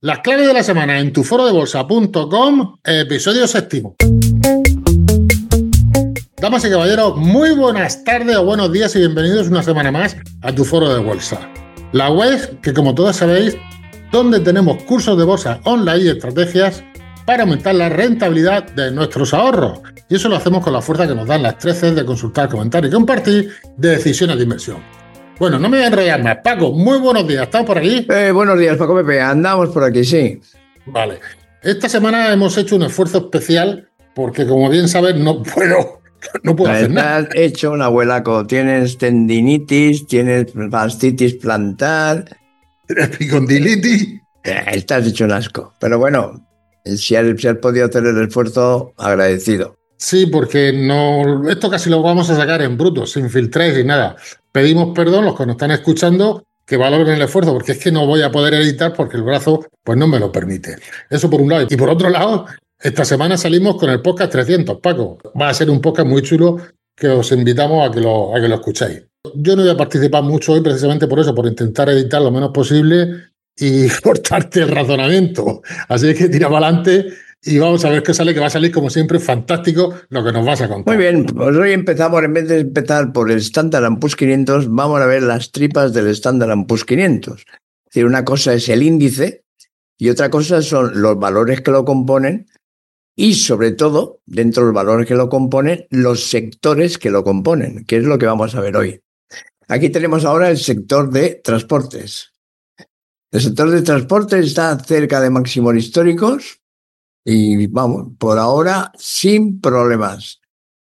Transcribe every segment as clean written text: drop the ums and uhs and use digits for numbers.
Las claves de la semana en tuforodebolsa.com, episodio séptimo. Damas y caballeros, muy buenas tardes o buenos días y bienvenidos una semana más a Tu Foro de Bolsa. La web que, como todos sabéis, donde tenemos cursos de bolsa online y estrategias para aumentar la rentabilidad de nuestros ahorros. Y eso lo hacemos con la fuerza que nos dan las 13 de consultar, comentar y compartir de decisiones de inversión. Bueno, no me voy a enrollar más. Paco, muy buenos días. ¿Estás por aquí? Buenos días, Paco Pepe. Andamos por aquí, sí. Vale. Esta semana hemos hecho un esfuerzo especial porque, como bien sabes, no puedo hacer nada. Estás hecho un abuelaco. Tienes tendinitis, tienes fascitis plantar. ¿Tienes epicondilitis? Estás hecho un asco. Pero bueno, si has podido hacer el esfuerzo, agradecido. Sí, porque no, esto casi lo vamos a sacar en bruto, sin filtrar y nada. Pedimos perdón los que nos están escuchando, que valoren el esfuerzo, porque es que no voy a poder editar porque el brazo pues no me lo permite. Eso por un lado. Y por otro lado, esta semana salimos con el podcast 300, Paco. Va a ser un podcast muy chulo que os invitamos a que lo escuchéis. Yo no voy a participar mucho hoy precisamente por eso, por intentar editar lo menos posible y cortarte el razonamiento. Así que tira para adelante y vamos a ver qué sale, que va a salir como siempre fantástico lo que nos vas a contar. Muy bien, pues hoy empezamos, en vez de empezar por el Standard & Poor's 500, vamos a ver las tripas del Standard & Poor's 500. Es decir, una cosa es el índice y otra cosa son los valores que lo componen y, sobre todo, dentro de los valores que lo componen, los sectores que lo componen, que es lo que vamos a ver hoy. Aquí tenemos ahora el sector de transportes. El sector de transportes está cerca de máximos históricos y vamos, por ahora, sin problemas.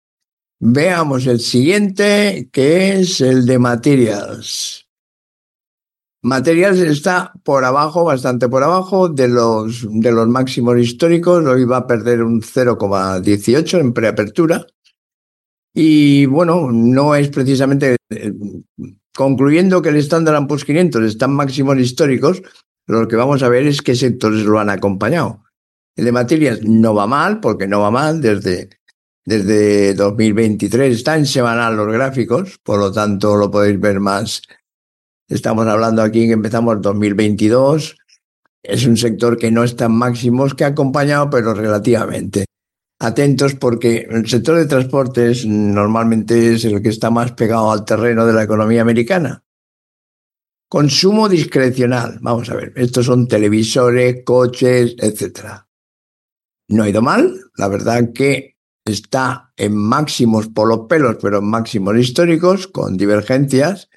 Veamos el siguiente, que es el de Materials. Materials está por abajo, bastante por abajo de los máximos históricos. Hoy va a perder un 0,18 en preapertura. Y bueno, no es precisamente... concluyendo que el Standard & Poor's 500 está en máximos históricos, lo que vamos a ver es qué sectores lo han acompañado. El de Materials no va mal, porque no va mal desde 2023. Está en semanal los gráficos, por lo tanto lo podéis ver más. Estamos hablando aquí que empezamos 2022. Es un sector que no está en máximos, que ha acompañado, pero relativamente. Atentos porque el sector de transportes normalmente es el que está más pegado al terreno de la economía americana. Consumo discrecional. Vamos a ver, estos son televisores, coches, etcétera. No ha ido mal, la verdad que está en máximos por los pelos, pero en máximos históricos, con divergencias.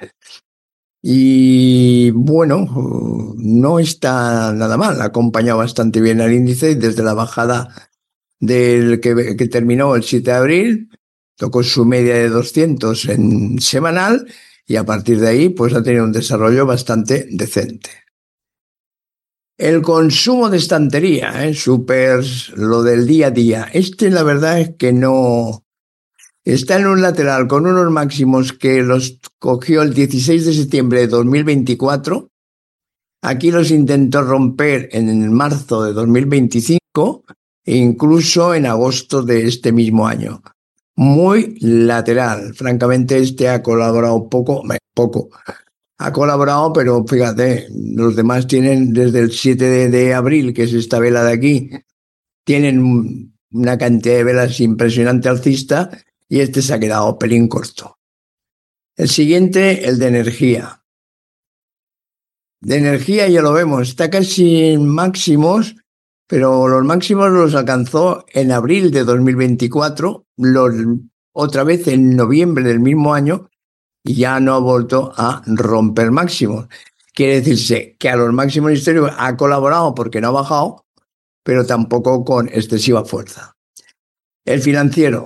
Y bueno, no está nada mal, ha acompañado bastante bien al índice desde la bajada del que terminó el 7 de abril, tocó su media de 200 en semanal y a partir de ahí pues ha tenido un desarrollo bastante decente. El consumo de estantería, supers, lo del día a día. La verdad es que no... Está en un lateral con unos máximos que los cogió el 16 de septiembre de 2024. Aquí los intentó romper en marzo de 2025 e incluso en agosto de este mismo año. Muy lateral. Francamente, ha colaborado poco. Ha colaborado, pero fíjate, los demás tienen desde el 7 de abril, que es esta vela de aquí, tienen una cantidad de velas impresionante alcista y se ha quedado pelín corto. El siguiente, el de energía. De energía ya lo vemos, está casi en máximos, pero los máximos los alcanzó en abril de 2024, otra vez en noviembre del mismo año, y ya no ha vuelto a romper máximos. Quiere decirse que a los máximos históricos ha colaborado porque no ha bajado, pero tampoco con excesiva fuerza. El financiero.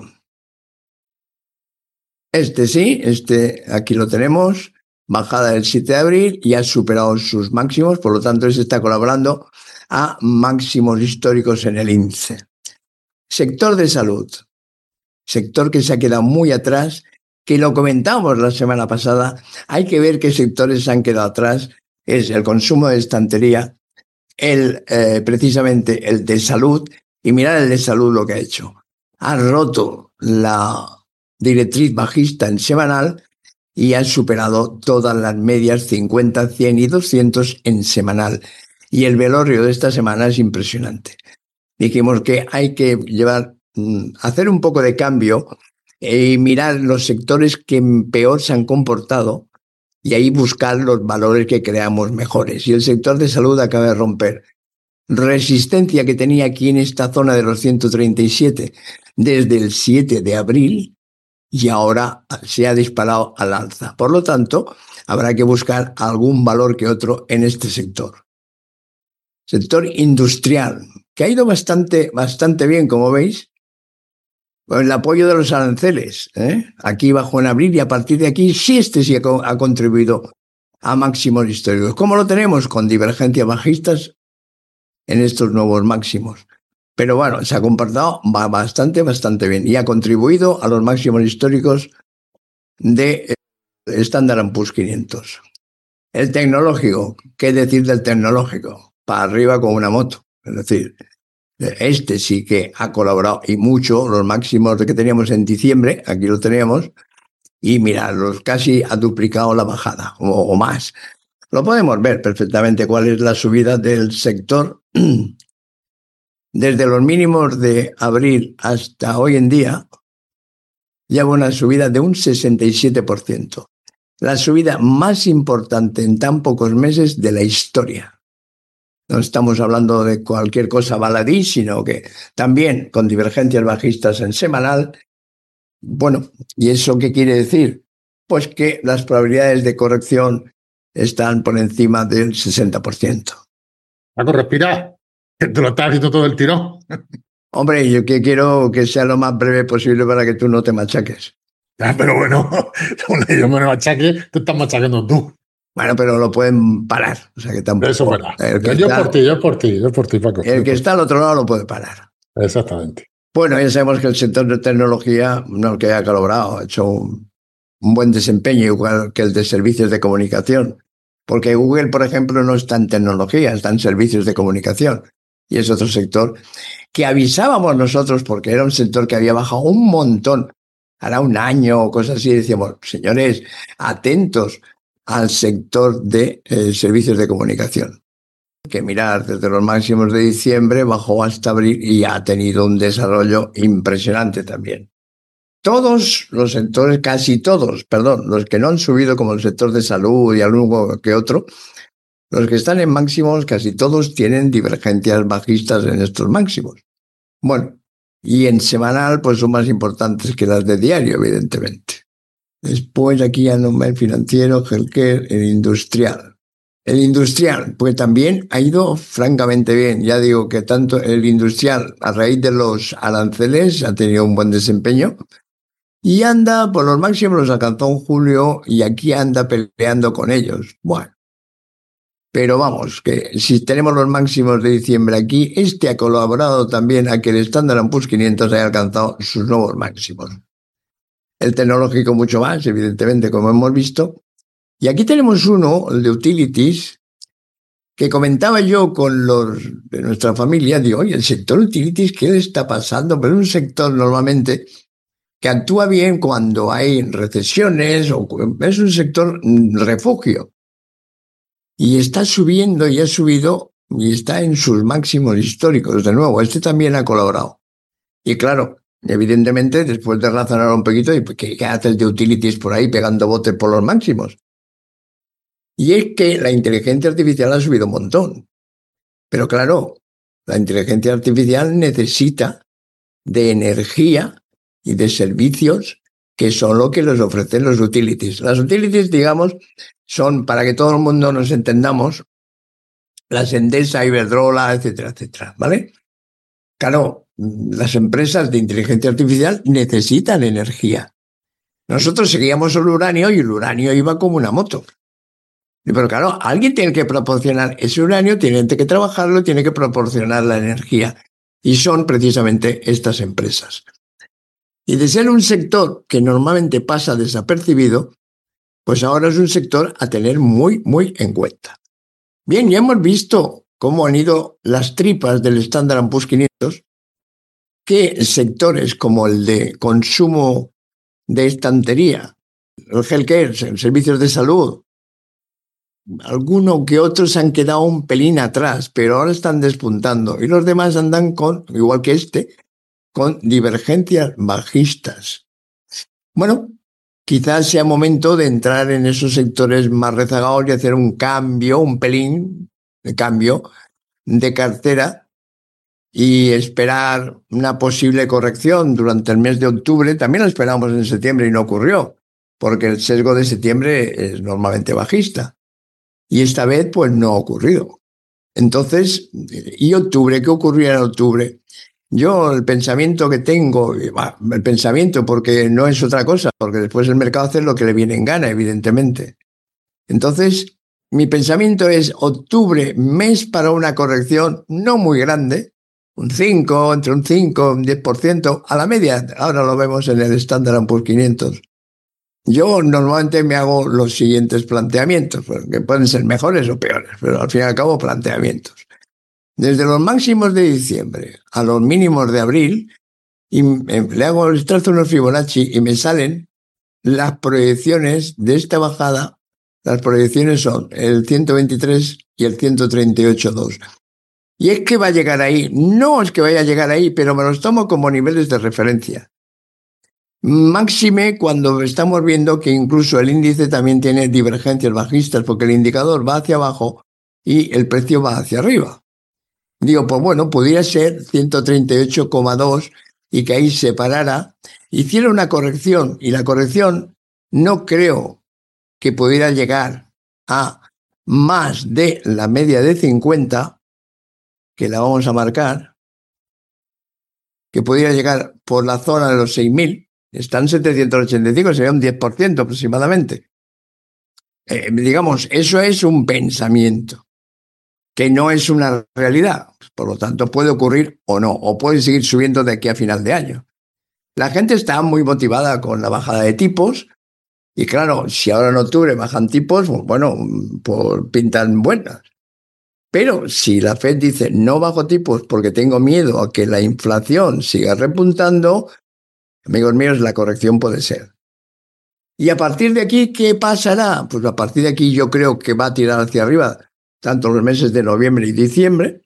Sí, aquí lo tenemos, bajada del 7 de abril y ha superado sus máximos, por lo tanto está colaborando a máximos históricos en el índice. Sector de salud. Sector que se ha quedado muy atrás, que lo comentamos la semana pasada. Hay que ver qué sectores se han quedado atrás. Es el consumo de estantería, precisamente el de salud, y mirad el de salud lo que ha hecho. Ha roto la directriz bajista en semanal y ha superado todas las medias 50, 100 y 200 en semanal. Y el velorio de esta semana es impresionante. Dijimos que hay que hacer un poco de cambio y mirar los sectores que peor se han comportado y ahí buscar los valores que creamos mejores. Y el sector de salud acaba de romper resistencia que tenía aquí en esta zona de los 137 desde el 7 de abril y ahora se ha disparado al alza. Por lo tanto, habrá que buscar algún valor que otro en este sector. Sector industrial, que ha ido bastante bien, como veis, con el apoyo de los aranceles. Aquí bajó en abril y a partir de aquí sí ha contribuido a máximos históricos. ¿Cómo lo tenemos? Con divergencias bajistas en estos nuevos máximos. Pero bueno, se ha comportado bastante bien y ha contribuido a los máximos históricos de Standard & Poor's 500. El tecnológico, ¿qué decir del tecnológico? Para arriba con una moto. Es decir, este sí que ha colaborado y mucho, los máximos que teníamos en diciembre, aquí lo teníamos, y mira, casi ha duplicado la bajada o más. Lo podemos ver perfectamente cuál es la subida del sector desde los mínimos de abril hasta hoy en día. Lleva una subida de un 67%. La subida más importante en tan pocos meses de la historia. No estamos hablando de cualquier cosa baladí, sino que también con divergencias bajistas en semanal. Bueno, ¿y eso qué quiere decir? Pues que las probabilidades de corrección están por encima del 60%. Paco, respira, que te lo estás haciendo todo el tirón. Hombre, yo quiero que sea lo más breve posible para que tú no te machaques. Pero bueno, yo me machaque, tú estás machacando tú. Bueno, pero lo pueden parar. O sea que tampoco. Eso es verdad. Yo por ti, Paco. El que está al otro lado lo puede parar. Exactamente. Bueno, ya sabemos que el sector de tecnología, no el que haya colaborado, ha hecho un buen desempeño, igual que el de servicios de comunicación. Porque Google, por ejemplo, no está en tecnología, está en servicios de comunicación. Y es otro sector que avisábamos nosotros porque era un sector que había bajado un montón. Hará un año o cosas así, decíamos, señores, atentos al sector de servicios de comunicación. Que mirar, desde los máximos de diciembre bajó hasta abril y ha tenido un desarrollo impresionante también. Todos los sectores, casi todos, los que no han subido, como el sector de salud y algo que otro, los que están en máximos, casi todos tienen divergencias bajistas en estos máximos. Bueno, y en semanal, pues son más importantes que las de diario, evidentemente. Después aquí ya no el financiero, healthcare, el industrial. El industrial, pues también ha ido francamente bien. Ya digo que tanto el industrial, a raíz de los aranceles, ha tenido un buen desempeño. Y anda, por los máximos los alcanzó en julio y aquí anda peleando con ellos. Bueno. Pero vamos, que si tenemos los máximos de diciembre aquí, este ha colaborado también a que el Standard & Poor's 500 haya alcanzado sus nuevos máximos. El tecnológico mucho más, evidentemente, como hemos visto. Y aquí tenemos uno, el de utilities, que comentaba yo con los de nuestra familia. Digo, oye, el sector utilities, ¿qué le está pasando? Pero es un sector normalmente que actúa bien cuando hay recesiones, o es un sector refugio. Y está subiendo y ha subido y está en sus máximos históricos. De nuevo, este también ha colaborado. Y claro, evidentemente, después de razonar un poquito, ¿qué haces de utilities por ahí pegando botes por los máximos? Y es que la inteligencia artificial ha subido un montón. Pero claro, la inteligencia artificial necesita de energía y de servicios que son lo que les ofrecen los utilities. Las utilities, digamos, son, para que todo el mundo nos entendamos, las Endesa, Iberdrola, etcétera, etcétera, ¿vale? Claro, las empresas de inteligencia artificial necesitan energía. Nosotros seguíamos el uranio y el uranio iba como una moto. Pero claro, alguien tiene que proporcionar ese uranio, tiene que trabajarlo, tiene que proporcionar la energía. Y son precisamente estas empresas. Y de ser un sector que normalmente pasa desapercibido, pues ahora es un sector a tener muy, muy en cuenta. Bien, ya hemos visto cómo han ido las tripas del Standard & Poor's 500, que sectores como el de consumo de estantería, el healthcare, servicios de salud, alguno que otros han quedado un pelín atrás, pero ahora están despuntando. Y los demás andan con, igual que este, con divergencias bajistas. Bueno, quizás sea momento de entrar en esos sectores más rezagados y hacer un cambio, un pelín de cambio de cartera y esperar una posible corrección durante el mes de octubre. También lo esperamos en septiembre y no ocurrió, porque el sesgo de septiembre es normalmente bajista. Y esta vez, pues, no ha ocurrido. Entonces, ¿y octubre? ¿Qué ocurría en octubre? Yo el pensamiento que tengo, el pensamiento porque no es otra cosa, porque después el mercado hace lo que le viene en gana, evidentemente. Entonces, mi pensamiento es octubre, mes para una corrección no muy grande, un 5, entre un 5 y un 10%, a la media. Ahora lo vemos en el Standard & Poor's 500. Yo normalmente me hago los siguientes planteamientos, que pueden ser mejores o peores, pero al fin y al cabo planteamientos. Desde los máximos de diciembre a los mínimos de abril, y le hago el trazo unos Fibonacci y me salen las proyecciones de esta bajada. Las proyecciones son el 123 y el 138.2. Y es que va a llegar ahí. No es que vaya a llegar ahí, pero me los tomo como niveles de referencia. Máxime cuando estamos viendo que incluso el índice también tiene divergencias bajistas, porque el indicador va hacia abajo y el precio va hacia arriba. Digo, pues bueno, pudiera ser 138,2 y que ahí se parara, hiciera una corrección, y la corrección no creo que pudiera llegar a más de la media de 50, que la vamos a marcar, que pudiera llegar por la zona de los 6.000, están 785, sería un 10% aproximadamente. Digamos, eso es un pensamiento, que no es una realidad. Por lo tanto, puede ocurrir o no, o puede seguir subiendo de aquí a final de año. La gente está muy motivada con la bajada de tipos, y claro, si ahora en octubre bajan tipos, pues bueno, pues pintan buenas. Pero si la Fed dice no bajo tipos porque tengo miedo a que la inflación siga repuntando, amigos míos, la corrección puede ser. Y a partir de aquí, ¿qué pasará? Pues a partir de aquí yo creo que va a tirar hacia arriba tanto los meses de noviembre y diciembre,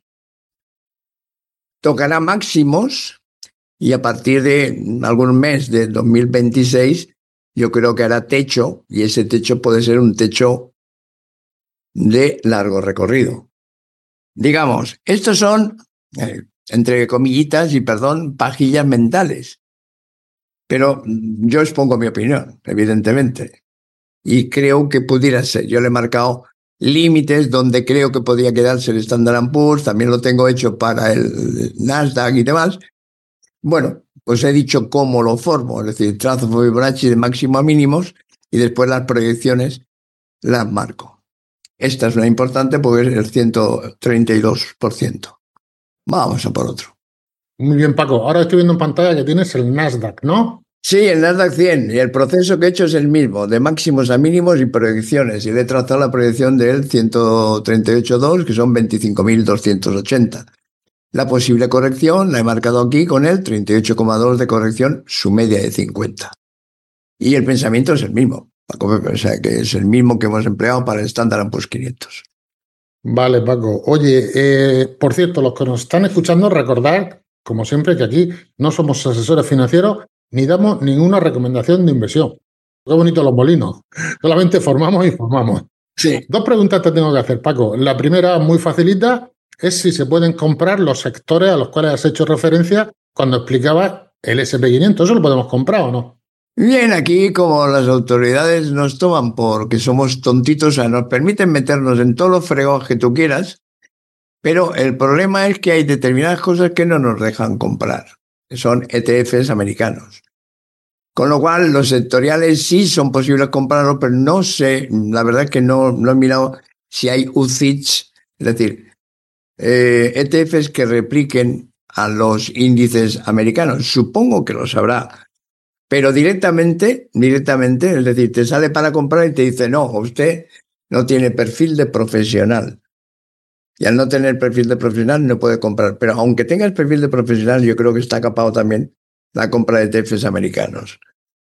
tocará máximos, y a partir de algún mes de 2026 yo creo que hará techo, y ese techo puede ser un techo de largo recorrido. Digamos, estos son, entre comillitas y perdón, pajillas mentales. Pero yo expongo mi opinión, evidentemente. Y creo que pudiera ser. Yo le he marcado límites donde creo que podría quedarse el Standard & Poor's. También lo tengo hecho para el Nasdaq y demás. Bueno, pues he dicho cómo lo formo. Es decir, trazo Fibonacci de máximo a mínimos y después las proyecciones las marco. Esta es una importante porque es el 132%. Vamos a por otro. Muy bien, Paco. Ahora estoy viendo en pantalla que tienes el Nasdaq, ¿no? Sí, el Nasdaq 100, y el proceso que he hecho es el mismo, de máximos a mínimos y proyecciones. Y le he trazado la proyección del 138.2, que son 25.280. La posible corrección la he marcado aquí con el 38,2 de corrección, su media de 50. Y el pensamiento es el mismo, o sea, que es el mismo que hemos empleado para el Standard & Poor's 500. Vale, Paco. Oye, por cierto, los que nos están escuchando, recordad, como siempre, que aquí no somos asesores financieros ni damos ninguna recomendación de inversión. Qué bonito los molinos. Solamente formamos y formamos. Sí. Dos preguntas te tengo que hacer, Paco. La primera, muy facilita, es si se pueden comprar los sectores a los cuales has hecho referencia cuando explicabas el SP500. ¿Eso lo podemos comprar o no? Bien, aquí como las autoridades nos toman porque somos tontitos, o sea, nos permiten meternos en todos los fregados que tú quieras, pero el problema es que hay determinadas cosas que no nos dejan comprar, que son ETFs americanos. Con lo cual, los sectoriales sí son posibles comprarlos, pero no sé, la verdad es que no he mirado si hay UCITS, es decir, ETFs que repliquen a los índices americanos. Supongo que los habrá, pero directamente, es decir, te sale para comprar y te dice, no, usted no tiene perfil de profesional. Y al no tener perfil de profesional no puede comprar. Pero aunque tengas perfil de profesional, yo creo que está capado también la compra de ETFs americanos.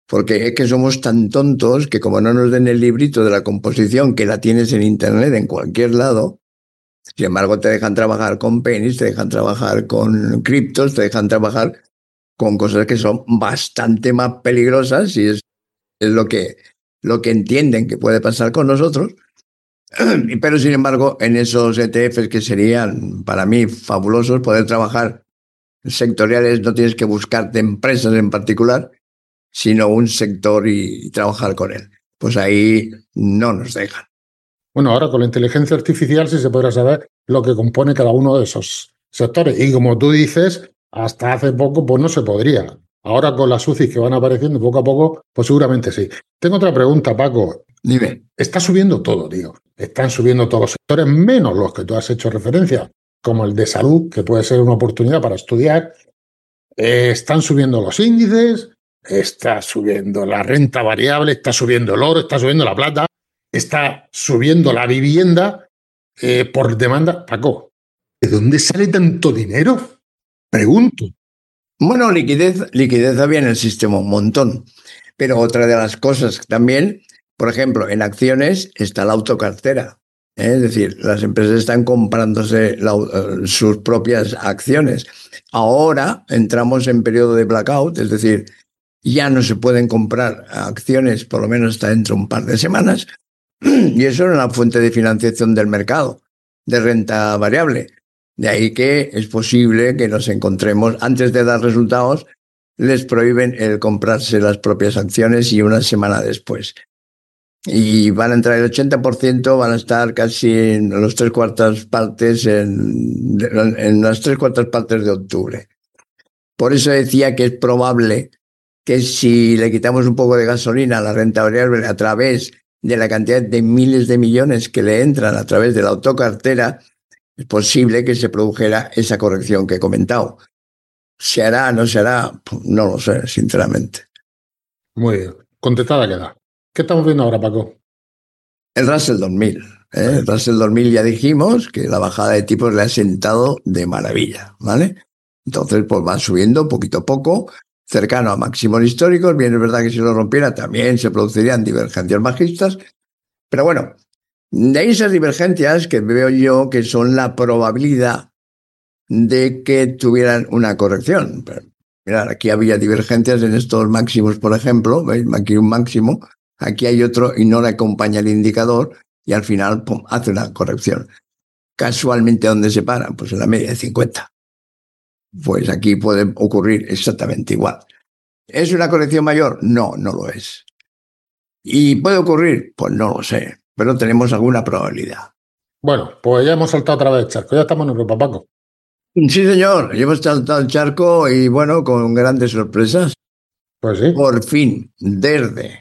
Porque es que somos tan tontos que como no nos den el librito de la composición, que la tienes en internet en cualquier lado, sin embargo te dejan trabajar con pennies, te dejan trabajar con criptos, te dejan trabajar con cosas que son bastante más peligrosas y es lo que entienden que puede pasar con nosotros. Pero sin embargo, en esos ETFs que serían para mí fabulosos, poder trabajar sectoriales, no tienes que buscarte empresas en particular, sino un sector y trabajar con él. Pues ahí no nos dejan. Bueno, ahora con la inteligencia artificial sí se podrá saber lo que compone cada uno de esos sectores. Y como tú dices, hasta hace poco pues no se podría. Ahora con las UCIs que van apareciendo poco a poco, pues seguramente sí. Tengo otra pregunta, Paco. Dime. Está subiendo todo, tío. Están subiendo todos los sectores, menos los que tú has hecho referencia, como el de salud, que puede ser una oportunidad para estudiar. Están subiendo los índices, está subiendo la renta variable, está subiendo el oro, está subiendo la plata, está subiendo la vivienda por demanda. Paco, ¿de dónde sale tanto dinero? Pregunto. Bueno, liquidez había en el sistema un montón. Pero otra de las cosas también, por ejemplo, en acciones está la autocartera. Es decir, las empresas están comprándose sus propias acciones. Ahora entramos en periodo de blackout, es decir, ya no se pueden comprar acciones, por lo menos hasta dentro de un par de semanas, y eso es una fuente de financiación del mercado, de renta variable. De ahí que es posible que nos encontremos, antes de dar resultados, les prohíben el comprarse las propias acciones y una semana después. Y van a entrar el 80%, van a estar casi en los 3/4 partes, en las 3/4 partes de octubre. Por eso decía que es probable que si le quitamos un poco de gasolina a la renta variable a través de la cantidad de miles de millones que le entran a través de la autocartera, es posible que se produjera esa corrección que he comentado. ¿Se hará, no se hará? No lo sé, sinceramente. Muy bien. Contestada queda. ¿Qué estamos viendo ahora, Paco? El Russell 2000. El Russell 2000 ya dijimos que la bajada de tipos le ha sentado de maravilla, ¿vale? Entonces, pues va subiendo poquito a poco, cercano a máximos históricos. Bien, es verdad que si lo rompiera también se producirían divergencias bajistas. Pero bueno, de ahí esas divergencias que veo yo que son la probabilidad de que tuvieran una corrección. Pero, mirad, aquí había divergencias en estos máximos, por ejemplo, ¿veis? Aquí un máximo, aquí hay otro y no le acompaña el indicador y al final pum, hace una corrección. Casualmente, ¿dónde se para? Pues en la media de 50. Pues aquí puede ocurrir exactamente igual. ¿Es una corrección mayor? No, no lo es. ¿Y puede ocurrir? Pues no lo sé, pero tenemos alguna probabilidad. Bueno, pues ya hemos saltado otra vez el charco. Ya estamos en Europa, Paco. Sí, señor, hemos saltado el charco y bueno, con grandes sorpresas. Pues sí. Por fin, desde.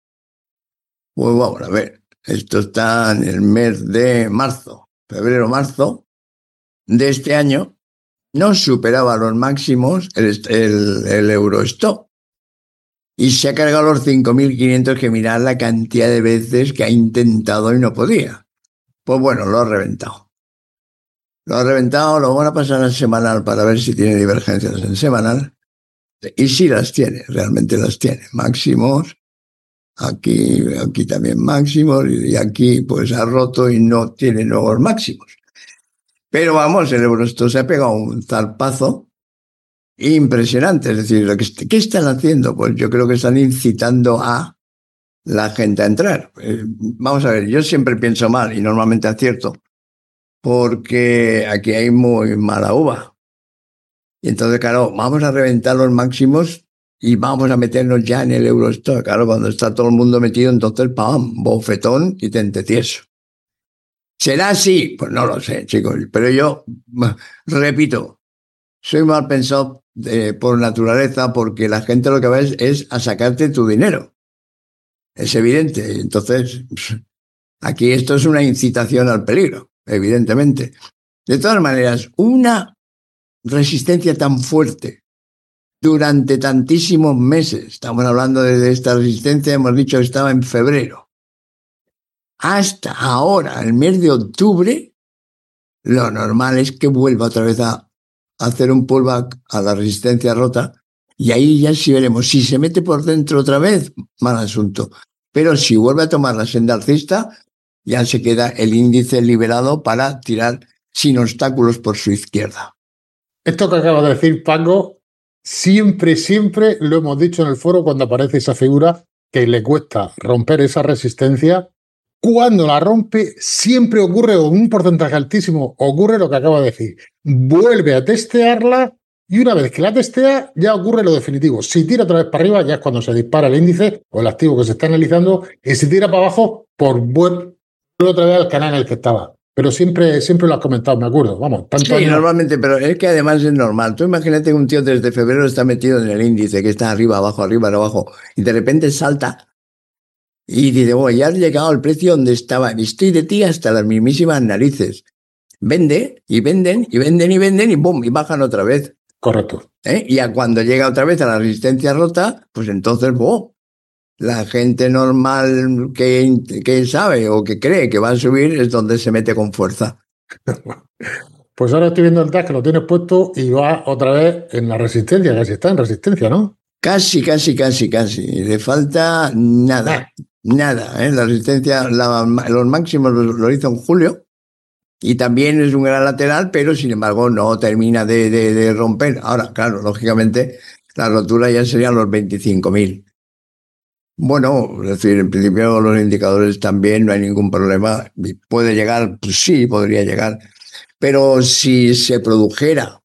Pues vamos a ver, esto está en el mes de marzo, febrero-marzo de este año, no superaba los máximos el Eurostock. Y se ha cargado los 5.500, que mirad la cantidad de veces que ha intentado y no podía. Pues bueno, lo ha reventado. Lo ha reventado, lo van a pasar a semanal para ver si tiene divergencias en semanal. Y sí las tiene, realmente las tiene. Máximos, aquí también máximos, y aquí pues ha roto y no tiene nuevos máximos. Pero vamos, el Eurostock se ha pegado un zarpazo impresionante. Es decir, ¿qué están haciendo? Pues yo creo que están incitando a la gente a entrar. Vamos a ver, yo siempre pienso mal y normalmente acierto, porque aquí hay muy mala uva. Y entonces, claro, vamos a reventar los máximos y vamos a meternos ya en el Eurostock. Claro, cuando está todo el mundo metido, entonces, ¡pam!, bofetón y tente tieso. ¿Será así? Pues no lo sé, chicos. Pero yo, repito, soy mal pensado por naturaleza, porque la gente lo que va es a sacarte tu dinero. Es evidente. Entonces, aquí esto es una incitación al peligro, evidentemente. De todas maneras, una resistencia tan fuerte durante tantísimos meses, estamos hablando de esta resistencia, hemos dicho que estaba en febrero, hasta ahora, el mes de octubre, lo normal es que vuelva otra vez a hacer un pullback a la resistencia rota Y ahí ya sí veremos. Si se mete por dentro otra vez, mal asunto. Pero si vuelve a tomar la senda alcista, ya se queda el índice liberado para tirar sin obstáculos por su izquierda. Esto que acabas de decir, Paco, siempre lo hemos dicho en el foro cuando aparece esa figura que le cuesta romper esa resistencia. Cuando la rompe, siempre ocurre, o en un porcentaje altísimo, ocurre lo que acabo de decir. Vuelve a testearla y una vez que la testea, ya ocurre lo definitivo. Si tira otra vez para arriba, ya es cuando se dispara el índice o el activo que se está analizando, y si tira para abajo, vuelve otra vez al canal en el que estaba. Pero siempre lo has comentado, me acuerdo. Vamos, tantos Sí, años. normalmente, pero es que además es normal. Tú imagínate que un tío desde febrero está metido en el índice, que está arriba, abajo, y de repente salta y dice, bueno, ya has llegado al precio donde estaba. Estoy de ti hasta las mismísimas narices. Vende, y venden, y venden, y venden, y ¡bum! Y bajan otra vez. Correcto. Y a cuando llega otra vez a la resistencia rota, pues entonces, ¡oh! La gente normal que sabe o que cree que va a subir es donde se mete con fuerza. Pues ahora estoy viendo el DAX que lo tienes puesto y va otra vez en la resistencia, casi está en resistencia, ¿no? Casi. Le falta nada. Nada. La resistencia, los máximos los hizo en julio y también es un gran lateral, pero sin embargo no termina de romper. Ahora, claro, lógicamente la rotura ya serían los 25.000. Bueno, es decir, en principio los indicadores también no hay ningún problema. ¿Puede llegar? Pues sí, podría llegar. Pero si se produjera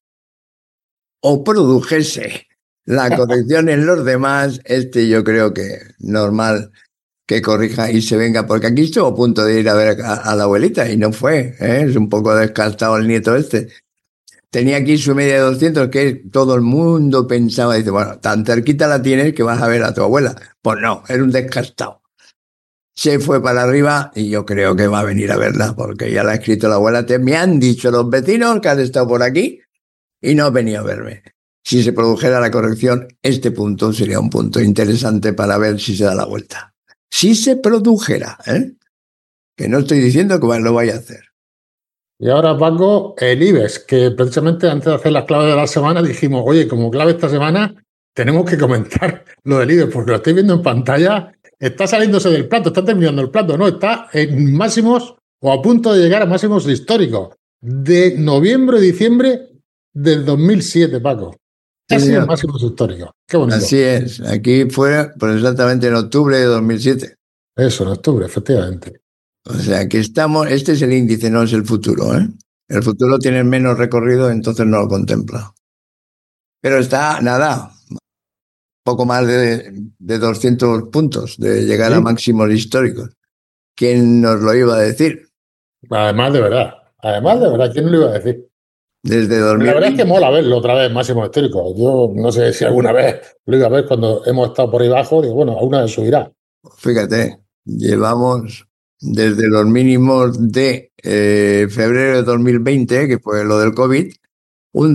o produjese la corrección en los demás, yo creo que normal que corrija y se venga, porque aquí estuvo a punto de ir a ver a la abuelita y no fue, ¿eh? Es un poco desgastado el nieto este. Tenía aquí su media de 200 que todo el mundo pensaba, dice, bueno, tan cerquita la tienes que vas a ver a tu abuela. Pues no, era un desgastado. Se fue para arriba y yo creo que va a venir a verla, porque ya la ha escrito la abuela. Me han dicho los vecinos que has estado por aquí y no has venido a verme. Si se produjera la corrección, este punto sería un punto interesante para ver si se da la vuelta. Si se produjera, que no estoy diciendo que lo vaya a hacer. Y ahora, Paco, el IBEX, que precisamente antes de hacer las claves de la semana dijimos, oye, como clave esta semana tenemos que comentar lo del IBEX, porque lo estoy viendo en pantalla, está saliéndose del plato, está terminando el plato, no, está en máximos o a punto de llegar a máximos históricos de noviembre y diciembre del 2007, Paco. Casi en máximos históricos. Qué bonito. Así es. Aquí fue pues exactamente en octubre de 2007. Eso, en octubre, efectivamente. O sea, que estamos, este es el índice, no es el futuro, ¿eh? El futuro tiene menos recorrido, entonces no lo contempla. Pero está, nada, poco más de 200 puntos de llegar a máximos históricos. ¿Quién nos lo iba a decir? Además, de verdad, ¿quién lo iba a decir? Desde 2020. La verdad es que mola verlo otra vez máximo histórico. Yo no sé si alguna vez lo iba a ver cuando hemos estado por ahí abajo. Digo, bueno, alguna vez subirá. Fíjate, llevamos desde los mínimos de febrero de 2020, que fue lo del COVID, un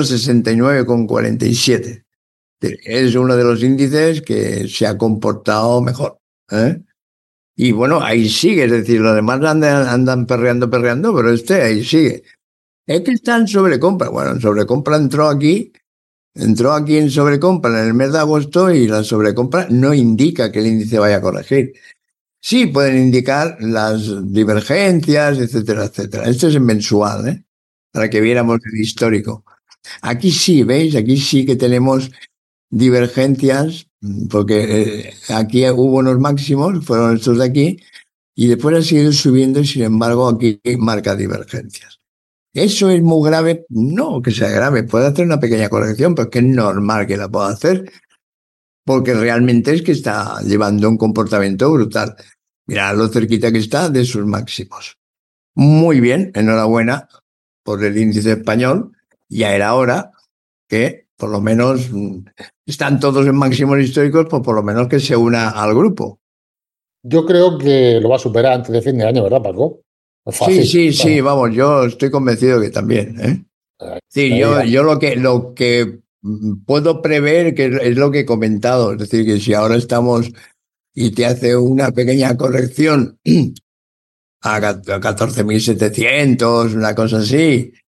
169,47. Es uno de los índices que se ha comportado mejor. Y bueno, ahí sigue, es decir, los demás andan perreando, pero ahí sigue. Es que está en sobrecompra. Bueno, en sobrecompra entró aquí en sobrecompra en el mes de agosto y la sobrecompra no indica que el índice vaya a corregir. Sí pueden indicar las divergencias, etcétera, etcétera. Esto es en mensual, para que viéramos el histórico. Aquí sí, ¿veis? Aquí sí que tenemos divergencias, porque aquí hubo unos máximos, fueron estos de aquí, y después ha seguido subiendo y sin embargo aquí marca divergencias. ¿Eso es muy grave? No que sea grave, puede hacer una pequeña corrección, pero que es normal que la pueda hacer, porque realmente es que está llevando un comportamiento brutal. Mirad lo cerquita que está de sus máximos. Muy bien, enhorabuena por el índice español. Ya era hora que por lo menos están todos en máximos históricos, pues por lo menos que se una al grupo. Yo creo que lo va a superar antes de fin de año, ¿verdad, Paco? Sí, vamos, yo estoy convencido que también. Sí, yo lo que puedo prever, que es lo que he comentado, es decir, que si ahora estamos y te hace una pequeña corrección a 14.700, una cosa así,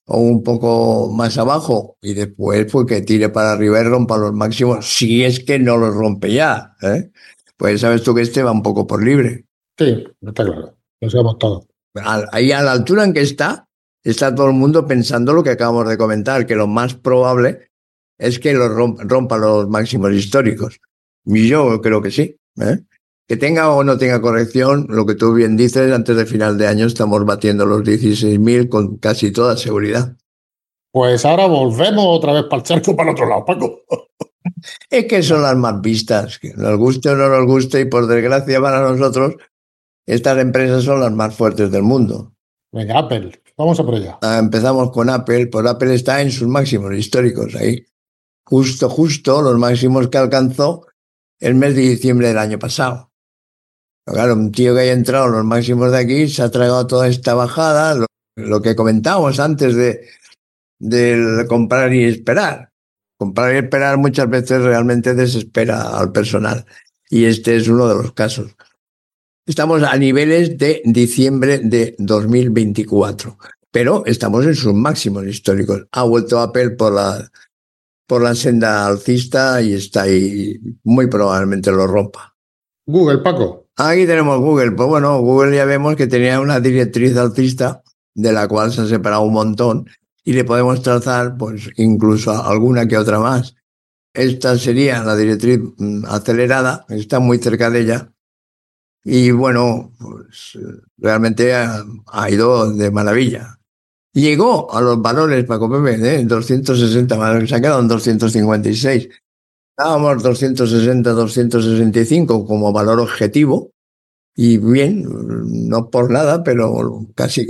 o un poco más abajo y después pues que tire para arriba y rompa los máximos, si es que no los rompe ya, ¿eh? Pues sabes tú que este va un poco por libre. Sí, está claro. Lo sabemos todo. Ahí a la altura en que está todo el mundo pensando lo que acabamos de comentar, que lo más probable es que rompa los máximos históricos. Y yo creo que sí, ¿eh? Que tenga o no tenga corrección, lo que tú bien dices, antes de final de año estamos batiendo los 16.000 con casi toda seguridad. Pues ahora volvemos otra vez para el charco para el otro lado, Paco. Es que son las más vistas, que nos guste o no nos guste, y por desgracia para nosotros, estas empresas son las más fuertes del mundo. Venga, Apple, vamos a por ella. Empezamos con Apple, pues Apple está en sus máximos históricos ahí. Justo los máximos que alcanzó el mes de diciembre del año pasado. Pero claro, un tío que haya entrado en los máximos de aquí se ha tragado toda esta bajada, lo que comentábamos antes de comprar y esperar. Comprar y esperar muchas veces realmente desespera al personal. Y este es uno de los casos. Estamos a niveles de diciembre de 2024, pero estamos en sus máximos históricos. Ha vuelto Apple por la senda alcista y está ahí, muy probablemente lo rompa. Google, Paco. Aquí tenemos Google. Pues bueno, Google ya vemos que tenía una directriz alcista de la cual se ha separado un montón y le podemos trazar pues incluso alguna que otra más. Esta sería la directriz acelerada, está muy cerca de ella. Y bueno, pues realmente ha ido de maravilla. Llegó a los valores, Paco Pepe, 260, se ha quedado en 256. Estábamos 260, 265 como valor objetivo. Y bien, no por nada, pero casi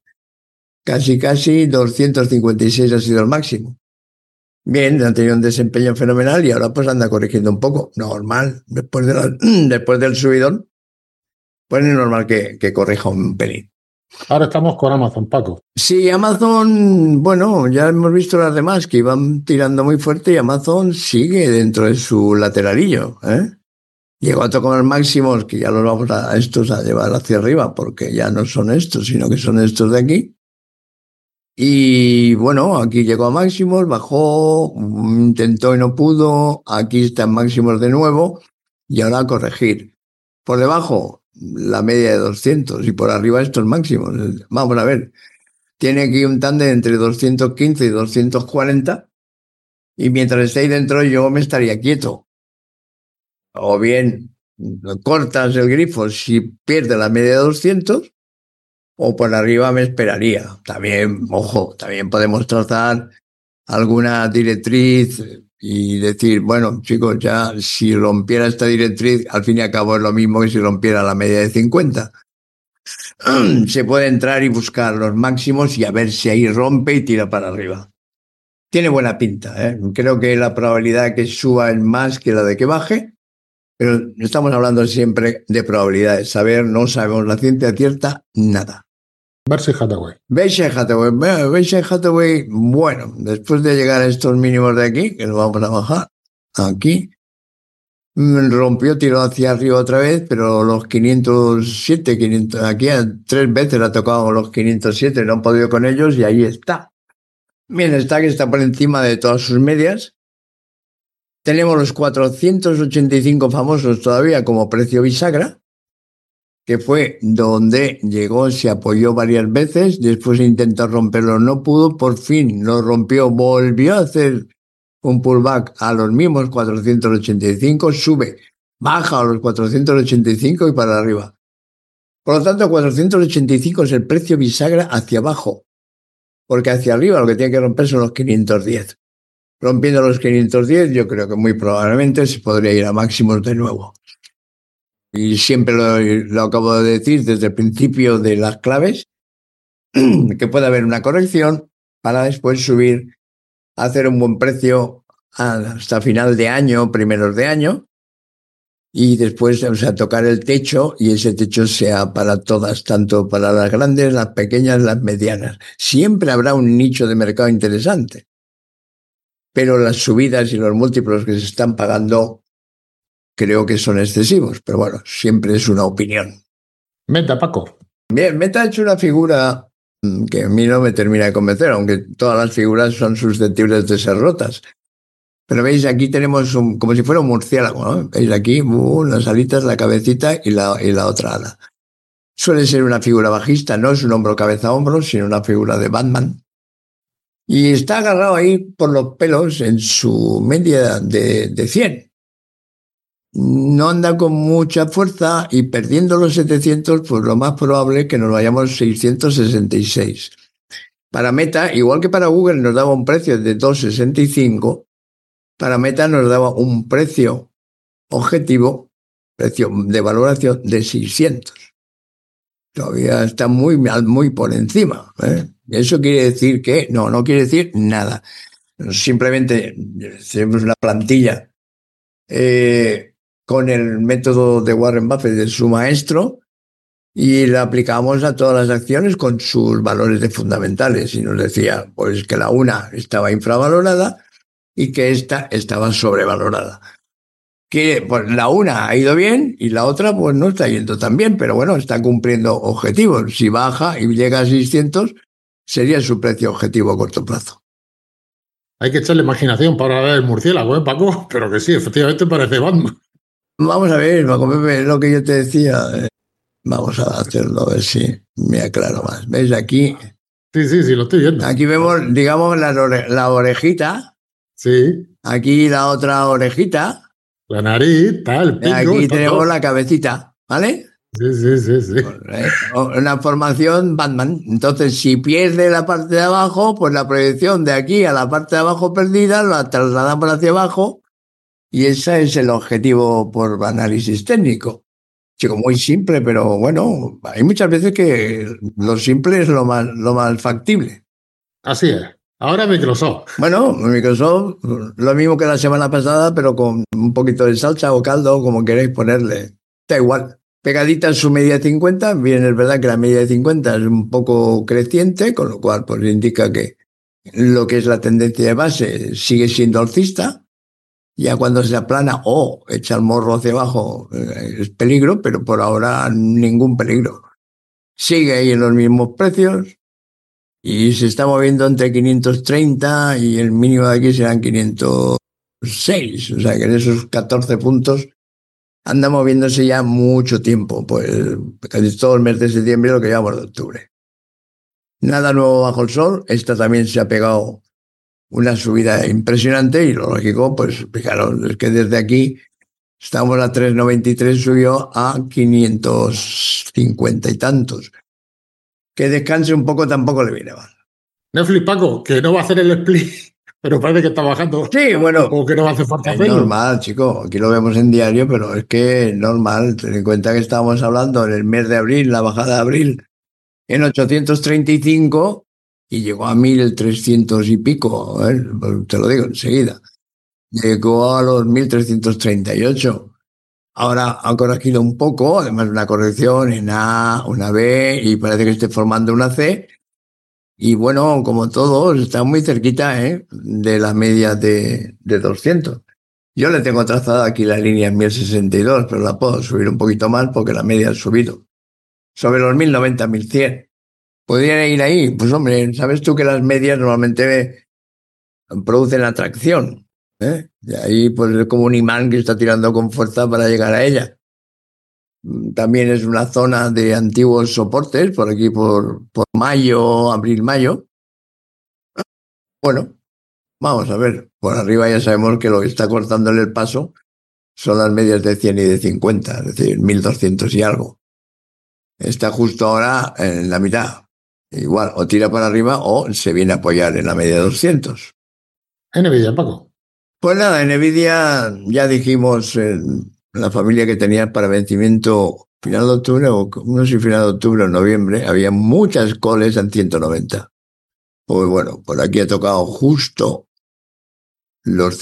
256 ha sido el máximo. Bien, han tenido un desempeño fenomenal y ahora pues anda corrigiendo un poco. Normal, después del subidón, pues es normal que corrija un pelín. Ahora estamos con Amazon, Paco. Sí, Amazon, bueno, ya hemos visto las demás que iban tirando muy fuerte y Amazon sigue dentro de su lateralillo, ¿eh? Llegó a tocar máximos que ya los vamos a estos a llevar hacia arriba porque ya no son estos, sino que son estos de aquí. Y bueno, aquí llegó a máximos, bajó, intentó y no pudo, aquí está en máximos de nuevo y ahora a corregir. Por debajo, la media de 200 y por arriba estos máximos. Vamos a ver, tiene aquí un tándem entre 215 y 240 y mientras esté ahí dentro yo me estaría quieto. O bien cortas el grifo si pierde la media de 200 o por arriba me esperaría. También, ojo, también podemos trazar alguna directriz y decir, bueno, chicos, ya si rompiera esta directriz, al fin y al cabo es lo mismo que si rompiera la media de 50. Se puede entrar y buscar los máximos y a ver si ahí rompe y tira para arriba. Tiene buena pinta, ¿eh? Creo que la probabilidad de que suba es más que la de que baje, pero estamos hablando siempre de probabilidades. No sabemos la ciencia cierta, nada. Berkshire Hathaway. Berkshire Hathaway, bueno, después de llegar a estos mínimos de aquí, que lo vamos a bajar, aquí, rompió, tiró hacia arriba otra vez, pero los 507, 500, aquí 3 veces ha tocado los 507, no han podido con ellos y ahí está. Bien, que está por encima de todas sus medias. Tenemos los 485 famosos todavía como precio bisagra, que fue donde llegó, se apoyó varias veces, después intentó romperlo, no pudo, por fin lo rompió, volvió a hacer un pullback a los mismos 485, sube, baja a los 485 y para arriba. Por lo tanto, 485 es el precio bisagra hacia abajo, porque hacia arriba lo que tiene que romper son los 510. Rompiendo los 510, yo creo que muy probablemente se podría ir a máximos de nuevo. Y siempre lo acabo de decir desde el principio de las claves, que puede haber una corrección para después subir, hacer un buen precio hasta final de año, primeros de año, y después, tocar el techo y ese techo sea para todas, tanto para las grandes, las pequeñas, las medianas. Siempre habrá un nicho de mercado interesante, pero las subidas y los múltiplos que se están pagando creo que son excesivos, pero bueno, siempre es una opinión. Meta, Paco. Bien, Meta ha hecho una figura que a mí no me termina de convencer, aunque todas las figuras son susceptibles de ser rotas. Pero veis, aquí tenemos como si fuera un murciélago, ¿no? Veis aquí las alitas, la cabecita y la otra ala. Suele ser una figura bajista, no es un hombro cabeza hombro, sino una figura de Batman. Y está agarrado ahí por los pelos en su media de 100. No anda con mucha fuerza y perdiendo los 700, pues lo más probable es que nos vayamos 666. Para Meta, igual que para Google nos daba un precio de 2,65, para Meta nos daba un precio objetivo, precio de valoración de 600. Todavía está muy por encima. ¿Eso quiere decir que? No, no quiere decir nada. Simplemente tenemos una plantilla con el método de Warren Buffett de su maestro y la aplicamos a todas las acciones con sus valores de fundamentales. Y nos decía pues que la una estaba infravalorada y que esta estaba sobrevalorada. Que pues la una ha ido bien y la otra pues no está yendo tan bien, pero bueno, está cumpliendo objetivos. Si baja y llega a 600, sería su precio objetivo a corto plazo. Hay que echarle imaginación para ver el murciélago, ¿eh, Paco? Pero que sí, efectivamente parece Batman. Vamos a ver, Paco Pepe, es lo que yo te decía. Vamos a hacerlo, a ver si me aclaro más. ¿Veis aquí? Sí, lo estoy viendo. Aquí vemos, digamos, la orejita. Sí. Aquí la otra orejita. La nariz, tal, el pico. Aquí tenemos todo. la cabecita, ¿vale? Sí. Una formación Batman. Entonces, si pierde la parte de abajo, pues la proyección de aquí a la parte de abajo perdida la trasladamos hacia abajo y ese es el objetivo por análisis técnico. Chico, muy simple, pero bueno, hay muchas veces que lo simple es lo más factible. Así es. Ahora Microsoft. Bueno, Microsoft, lo mismo que la semana pasada, pero con un poquito de salsa o caldo, como queréis ponerle. Da igual. Pegadita en su media de 50, bien, es verdad que la media de 50 es un poco creciente, con lo cual pues indica que lo que es la tendencia de base sigue siendo alcista. Ya cuando se aplana o echa el morro hacia abajo es peligro, pero por ahora ningún peligro. Sigue ahí en los mismos precios y se está moviendo entre 530 y el mínimo de aquí serán 506. O sea que en esos 14 puntos anda moviéndose ya mucho tiempo, pues casi todo el mes de septiembre y lo que llevamos de octubre. Nada nuevo bajo el sol, esta también se ha pegado una subida impresionante y lo lógico, pues fijaros, es que desde aquí estamos a 3,93, subió a 550 y tantos. Que descanse un poco tampoco le viene mal. Netflix, Paco, que no va a hacer el split, pero parece que está bajando. Sí, bueno, O que no hace falta es hacerlo. normal, chico, aquí lo vemos en diario, pero es que es normal, ten en cuenta que estábamos hablando en el mes de abril, la bajada de abril, en 835 y llegó a 1.300 y pico, te lo digo enseguida. Llegó a los 1.338. Ahora ha corregido un poco, además una corrección en A, una B y parece que esté formando una C. Y bueno, como todos, está muy cerquita de la media de 200. Yo le tengo trazada aquí la línea en 1062, pero la puedo subir un poquito más porque la media ha subido. Sobre los 1090, 1100. ¿Podría ir ahí? Pues hombre, sabes tú que las medias normalmente producen atracción. Y ahí pues es como un imán que está tirando con fuerza para llegar a ella. También es una zona de antiguos soportes, por aquí por mayo, abril-mayo. Bueno, vamos a ver. Por arriba ya sabemos que lo que está cortándole el paso son las medias de 100 y de 50, es decir, 1.200 y algo. Está justo ahora en la mitad. Igual, o tira para arriba o se viene a apoyar en la media de 200. Nvidia, Paco. Pues nada, en Nvidia ya dijimos la familia que tenía para vencimiento final de octubre, o no sé si final de octubre o noviembre, había muchas calls en 190. Pues bueno, por aquí ha tocado justo los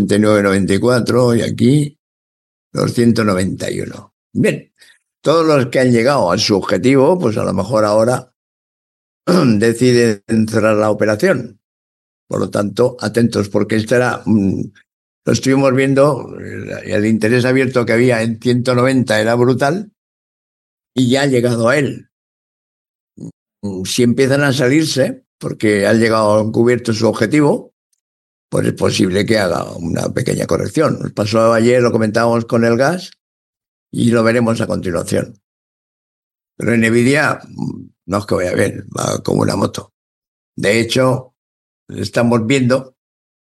189,94 y aquí los 191. Bien, todos los que han llegado a su objetivo, pues a lo mejor ahora deciden cerrar la operación. Por lo tanto, atentos, porque este era, lo estuvimos viendo, el interés abierto que había en 190 era brutal y ya ha llegado a él. Si empiezan a salirse, porque han llegado a cubierto su objetivo, pues es posible que haga una pequeña corrección. Nos pasó ayer, lo comentábamos con el gas y lo veremos a continuación. Pero en Nvidia no es que vaya bien, va como una moto. De hecho, estamos viendo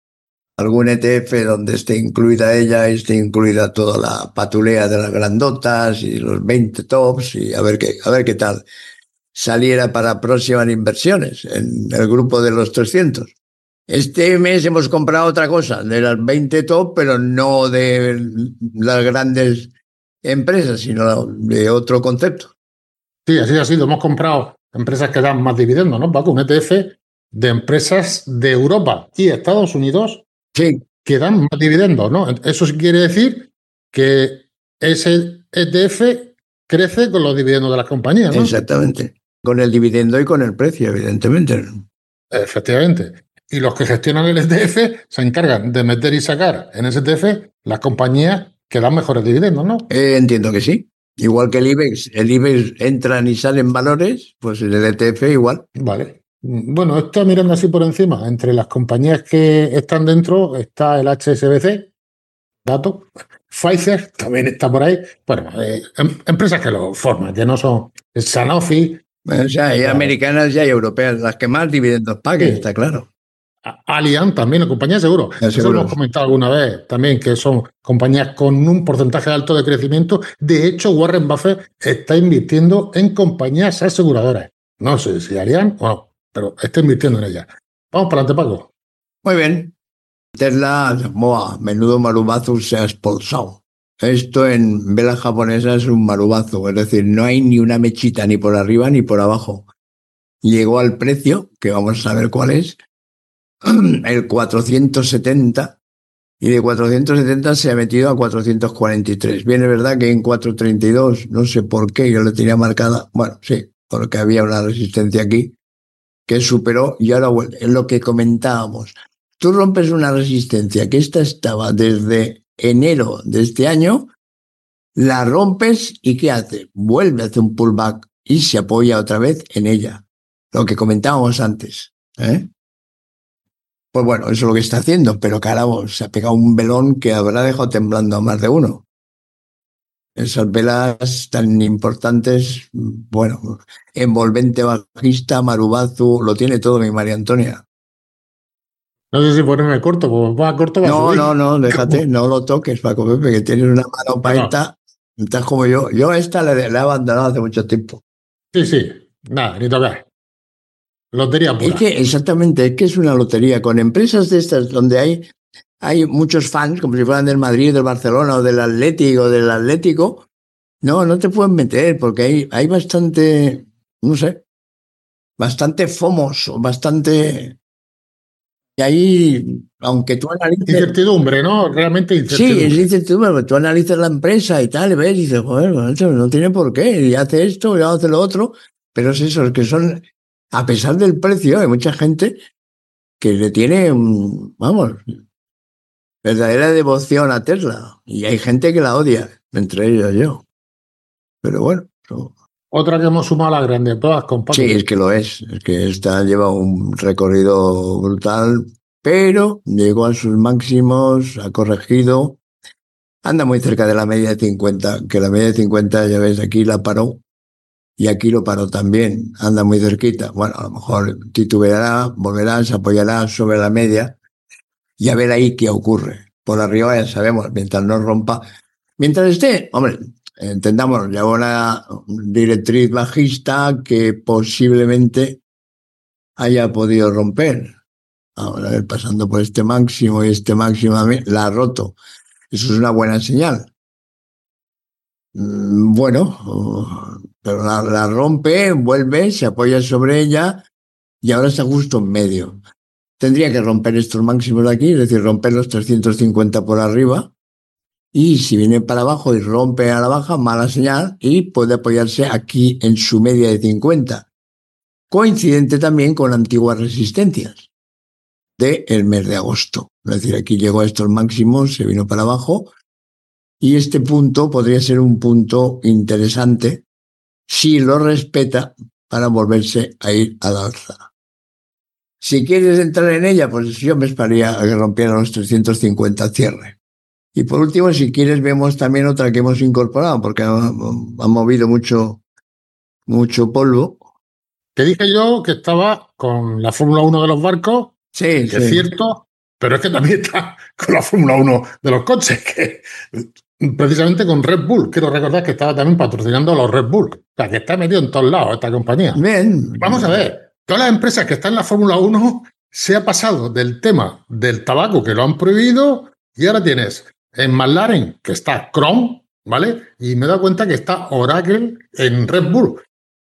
algún ETF donde esté incluida ella, esté incluida toda la patulea de las grandotas y los 20 tops y a ver qué tal saliera para próximas inversiones en el grupo de los 300. Este mes hemos comprado otra cosa, de las 20 top, pero no de las grandes empresas, sino de otro concepto. Sí, así ha sido. Hemos comprado empresas que dan más dividendos, ¿no, Paco? Un ETF de empresas de Europa y Estados Unidos Sí, que dan más dividendos, ¿no? Eso sí quiere decir que ese ETF crece con los dividendos de las compañías, ¿no? exactamente. Con el dividendo y con el precio, evidentemente. Efectivamente. Y los que gestionan el ETF se encargan de meter y sacar en ese ETF las compañías que dan mejores dividendos, ¿no? Entiendo que sí. Igual que el IBEX entran y salen valores, pues el ETF igual. Vale. Bueno, estoy mirando así por encima. Entre las compañías que están dentro está el HSBC, dato. Pfizer también está por ahí. Bueno, empresas que lo forman, que no son Sanofi. O sea, hay americanas y hay europeas, las que más dividendos paguen, está claro. Allianz también, la compañía de seguro. Eso lo hemos comentado alguna vez también, que son compañías con un porcentaje alto de crecimiento. De hecho, Warren Buffett está invirtiendo en compañías aseguradoras. No sé si Allianz o no, pero está invirtiendo en ellas. Vamos para adelante, Paco. Muy bien. Tesla, boa, menudo marubazo se ha expulsado. Esto en vela japonesa es un marubazo, es decir, no hay ni una mechita ni por arriba ni por abajo. Llegó al precio, que vamos a ver cuál es, el 470, y de 470 se ha metido a 443. Bien, es verdad que en 432, no sé por qué, yo lo tenía marcada, bueno, sí, porque había una resistencia aquí que superó y ahora vuelve. Es lo que comentábamos. Tú rompes una resistencia que esta estaba desde enero de este año, la rompes y ¿qué hace? Vuelve a hacer un pullback y se apoya otra vez en ella. Lo que comentábamos antes. Pues bueno, eso es lo que está haciendo, pero carajo, se ha pegado un velón que habrá dejado temblando a más de uno. Esas velas tan importantes, bueno, envolvente bajista, Marubazu, lo tiene todo mi María Antonia. No sé si ponerme corto, pues va corto, va a subir. No, déjate, no lo toques, Paco Pepe, que tienes una mano para esta, estás como yo. Yo a esta le he abandonado hace mucho tiempo. Sí, nada, ni tocar. Lotería pura. Es que exactamente, es que es una lotería. Con empresas de estas donde hay muchos fans, como si fueran del Madrid, del Barcelona o del Atlético, no te pueden meter porque hay bastante, no sé, bastante FOMOS o bastante... Y ahí, aunque tú analices... Incertidumbre, ¿no? Realmente incertidumbre. Sí, es incertidumbre, porque tú analizas la empresa y tal, y ves, y dices, joder, no tiene por qué, y hace esto, y hace lo otro, pero es eso, es que son, a pesar del precio, hay mucha gente que le tiene, vamos, verdadera devoción a Tesla, y hay gente que la odia, entre ellos yo. Pero bueno. Otra que hemos sumado a la grande de todas, compadre. Sí, es que esta lleva un recorrido brutal, pero llegó a sus máximos, ha corregido, anda muy cerca de la media de 50, que la media de 50, ya ves, aquí la paró, y aquí lo paró también, anda muy cerquita. Bueno, a lo mejor titubeará, volverá, se apoyará sobre la media, y a ver ahí qué ocurre. Por arriba ya sabemos, mientras no rompa, mientras esté, hombre, entendamos, lleva una directriz bajista que posiblemente haya podido romper. Ahora, a ver, pasando por este máximo y este máximo, la ha roto. Eso es una buena señal. Bueno, pero la rompe, vuelve, se apoya sobre ella y ahora está justo en medio. Tendría que romper estos máximos de aquí, es decir, romper los 350 por arriba. Y si viene para abajo y rompe a la baja, mala señal, y puede apoyarse aquí en su media de 50. Coincidente también con antiguas resistencias del mes de agosto. Es decir, aquí llegó a estos máximos, se vino para abajo, y este punto podría ser un punto interesante si lo respeta, para volverse a ir al alza. Si quieres entrar en ella, pues yo me esperaría a que rompiera los 350 cierre. Y por último, si quieres, vemos también otra que hemos incorporado, porque ha movido mucho polvo. Te dije yo que estaba con la Fórmula 1 de los barcos, Sí, que es cierto, pero es que también está con la Fórmula 1 de los coches, que precisamente con Red Bull. Quiero recordar que estaba también patrocinando a los Red Bull. O sea, que está metido en todos lados esta compañía. Bien. Vamos a ver, todas las empresas que están en la Fórmula 1 se ha pasado del tema del tabaco, que lo han prohibido, y ahora tienes en McLaren, que está Chrome, ¿vale? Y me he dado cuenta que está Oracle en Red Bull.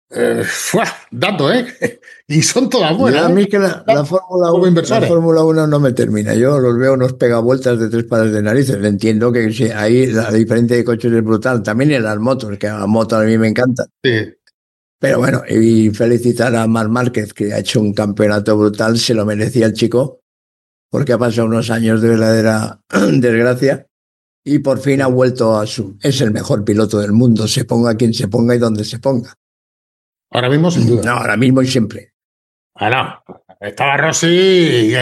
Datos, ¿eh? Y son todas buenas. A mí que la Fórmula 1 no me termina. Yo los veo unos pegavueltas de 3 pares de narices. Entiendo que sí, ahí la diferencia de coches es brutal. También en las motos, que a moto a mí me encanta. Sí. Pero bueno, y felicitar a Marc Márquez, que ha hecho un campeonato brutal. Se lo merecía el chico, porque ha pasado unos años de verdadera desgracia. Y por fin ha vuelto a su... Es el mejor piloto del mundo, se ponga quien se ponga y donde se ponga. Ahora mismo, sin duda. No, ahora mismo y siempre. No. Estaba Rossi y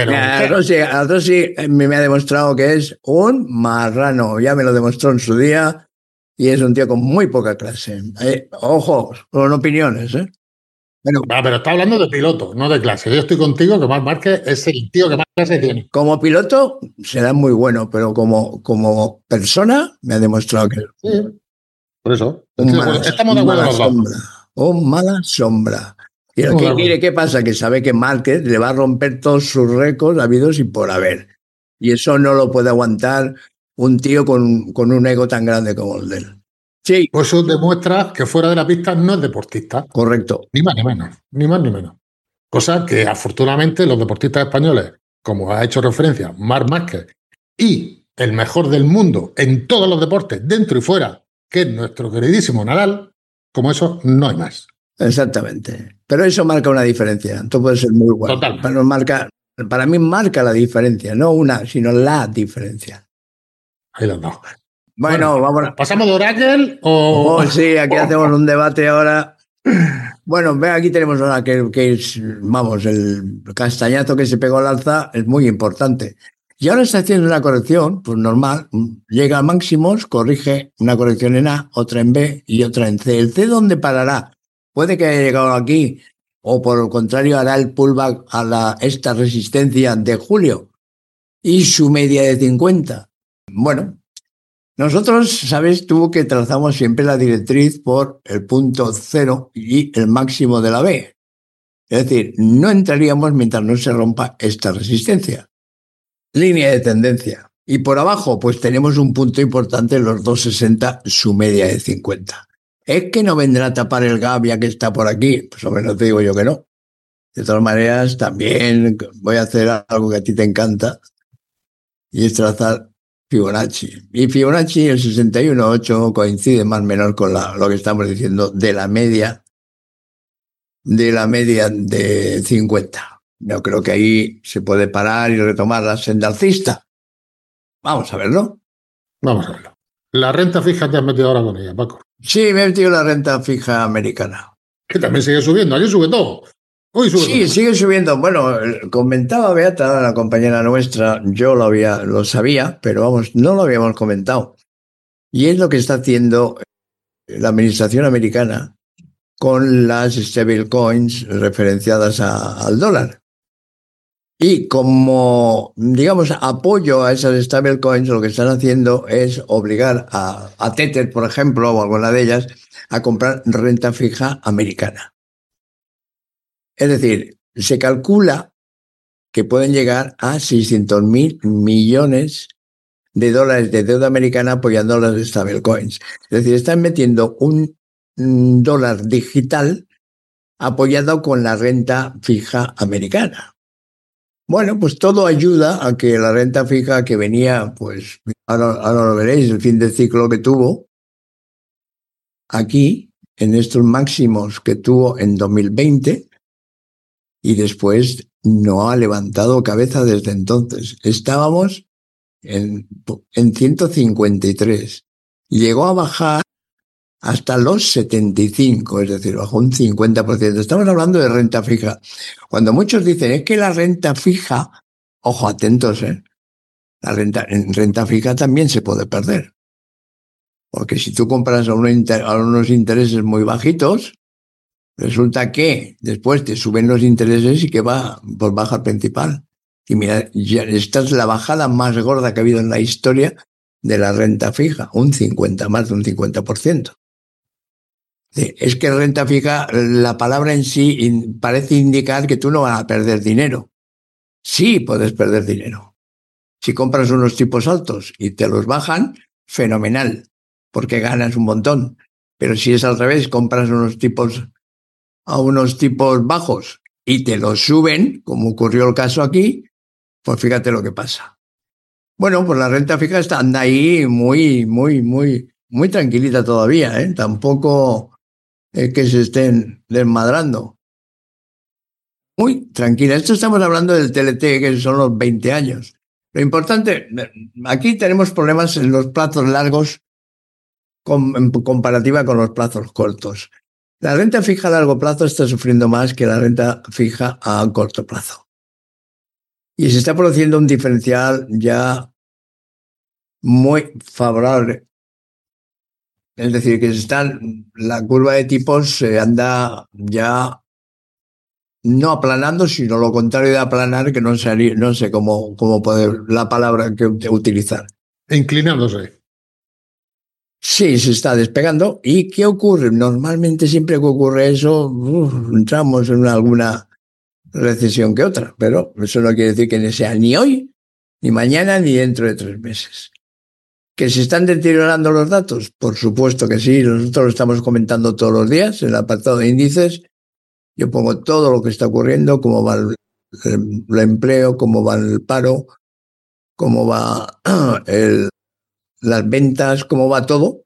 Rossi me ha demostrado que es un marrano. Ya me lo demostró en su día y es un tío con muy poca clase. Ojo, con opiniones, ¿eh? Bueno, pero está hablando de piloto, no de clase. Yo estoy contigo que Marc Márquez es el tío que más clase tiene. Como piloto será muy bueno, pero como persona me ha demostrado que... Sí, por eso. Estamos de acuerdo los dos. Un mala sombra. ¿Y qué pasa? Que sabe que Márquez le va a romper todos sus récords habidos y por haber. Y eso no lo puede aguantar un tío con un ego tan grande como el de él. Sí. Pues eso demuestra que fuera de la pista no es deportista. Correcto. Ni más ni menos. Ni más ni menos. Cosa que afortunadamente los deportistas españoles, como ha hecho referencia Marc Márquez, y el mejor del mundo en todos los deportes, dentro y fuera, que es nuestro queridísimo Nadal, como eso no hay más. Exactamente. Pero eso marca una diferencia. Tú puedes ser muy bueno. Pero para mí marca la diferencia, no una, sino la diferencia. Ahí lo no. Bueno, vamos. ¿Pasamos de Oracle o...? Sí, aquí hacemos un debate ahora. Bueno, ve, aquí tenemos Oracle, que es, vamos, el castañazo que se pegó al alza es muy importante. Y ahora está haciendo una corrección, pues normal, llega a máximos, corrige una corrección en A, otra en B y otra en C. ¿El C dónde parará? Puede que haya llegado aquí, o por el contrario hará el pullback a esta resistencia de julio y su media de 50. Bueno, nosotros, sabes tú que trazamos siempre la directriz por el punto 0 y el máximo de la B. Es decir, no entraríamos mientras no se rompa esta resistencia. Línea de tendencia. Y por abajo, pues tenemos un punto importante en los 260, su media de 50. ¿Es que no vendrá a tapar el gap ya que está por aquí? Pues hombre, no te digo yo que no. De todas maneras, también voy a hacer algo que a ti te encanta, y es trazar Fibonacci. Y Fibonacci, el 61.8, coincide más o menos con lo que estamos diciendo de la media de 50. Yo creo que ahí se puede parar y retomar la senda alcista. Vamos a verlo. Vamos a verlo. La renta fija te has metido ahora con ella, Paco. Sí, me he metido la renta fija americana. Que también sigue subiendo. Aquí sube todo. Hoy sube sí, todo. Sigue subiendo. Bueno, comentaba Beata, la compañera nuestra, yo lo sabía, pero vamos, no lo habíamos comentado. Y es lo que está haciendo la administración americana con las stablecoins referenciadas al dólar. Y como, digamos, apoyo a esas stablecoins, lo que están haciendo es obligar a Tether, por ejemplo, o alguna de ellas, a comprar renta fija americana. Es decir, se calcula que pueden llegar a 600.000 millones de dólares de deuda americana apoyando las stablecoins. Es decir, están metiendo un dólar digital apoyado con la renta fija americana. Bueno, pues todo ayuda a que la renta fija que venía, pues ahora lo veréis, el fin de ciclo que tuvo, aquí, en estos máximos que tuvo en 2020, y después no ha levantado cabeza desde entonces. Estábamos en 153. Llegó a bajar hasta los 75, es decir, bajo un 50%. Estamos hablando de renta fija. Cuando muchos dicen, es que la renta fija, ojo, atentos, en renta fija también se puede perder. Porque si tú compras a unos intereses muy bajitos, resulta que después te suben los intereses y que va por baja principal. Y mira, ya esta es la bajada más gorda que ha habido en la historia de la renta fija, más de un 50%. Es que renta fija, la palabra en sí parece indicar que tú no vas a perder dinero. Sí puedes perder dinero. Si compras unos tipos altos y te los bajan, fenomenal, porque ganas un montón. Pero si es al revés, compras a unos tipos bajos y te los suben, como ocurrió el caso aquí, pues fíjate lo que pasa. Bueno, pues la renta fija anda ahí muy tranquilita todavía, ¿eh? Tampoco es que se estén desmadrando. Muy tranquila. Esto estamos hablando del TLT, que son los 20 años. Lo importante, aquí tenemos problemas en los plazos largos en comparativa con los plazos cortos. La renta fija a largo plazo está sufriendo más que la renta fija a corto plazo. Y se está produciendo un diferencial ya muy favorable. Es decir, que la curva de tipos se anda ya no aplanando, sino lo contrario de aplanar, que no sé cómo poder la palabra que utilizar. Inclinándose. Sí, se está despegando. ¿Y qué ocurre? Normalmente siempre que ocurre eso, entramos en alguna recesión que otra, pero eso no quiere decir que no sea ni hoy, ni mañana, ni dentro de 3 meses. ¿Que se están deteriorando los datos? Por supuesto que sí, nosotros lo estamos comentando todos los días en el apartado de índices. Yo pongo todo lo que está ocurriendo, cómo va el empleo, cómo va el paro, cómo va las ventas, cómo va todo.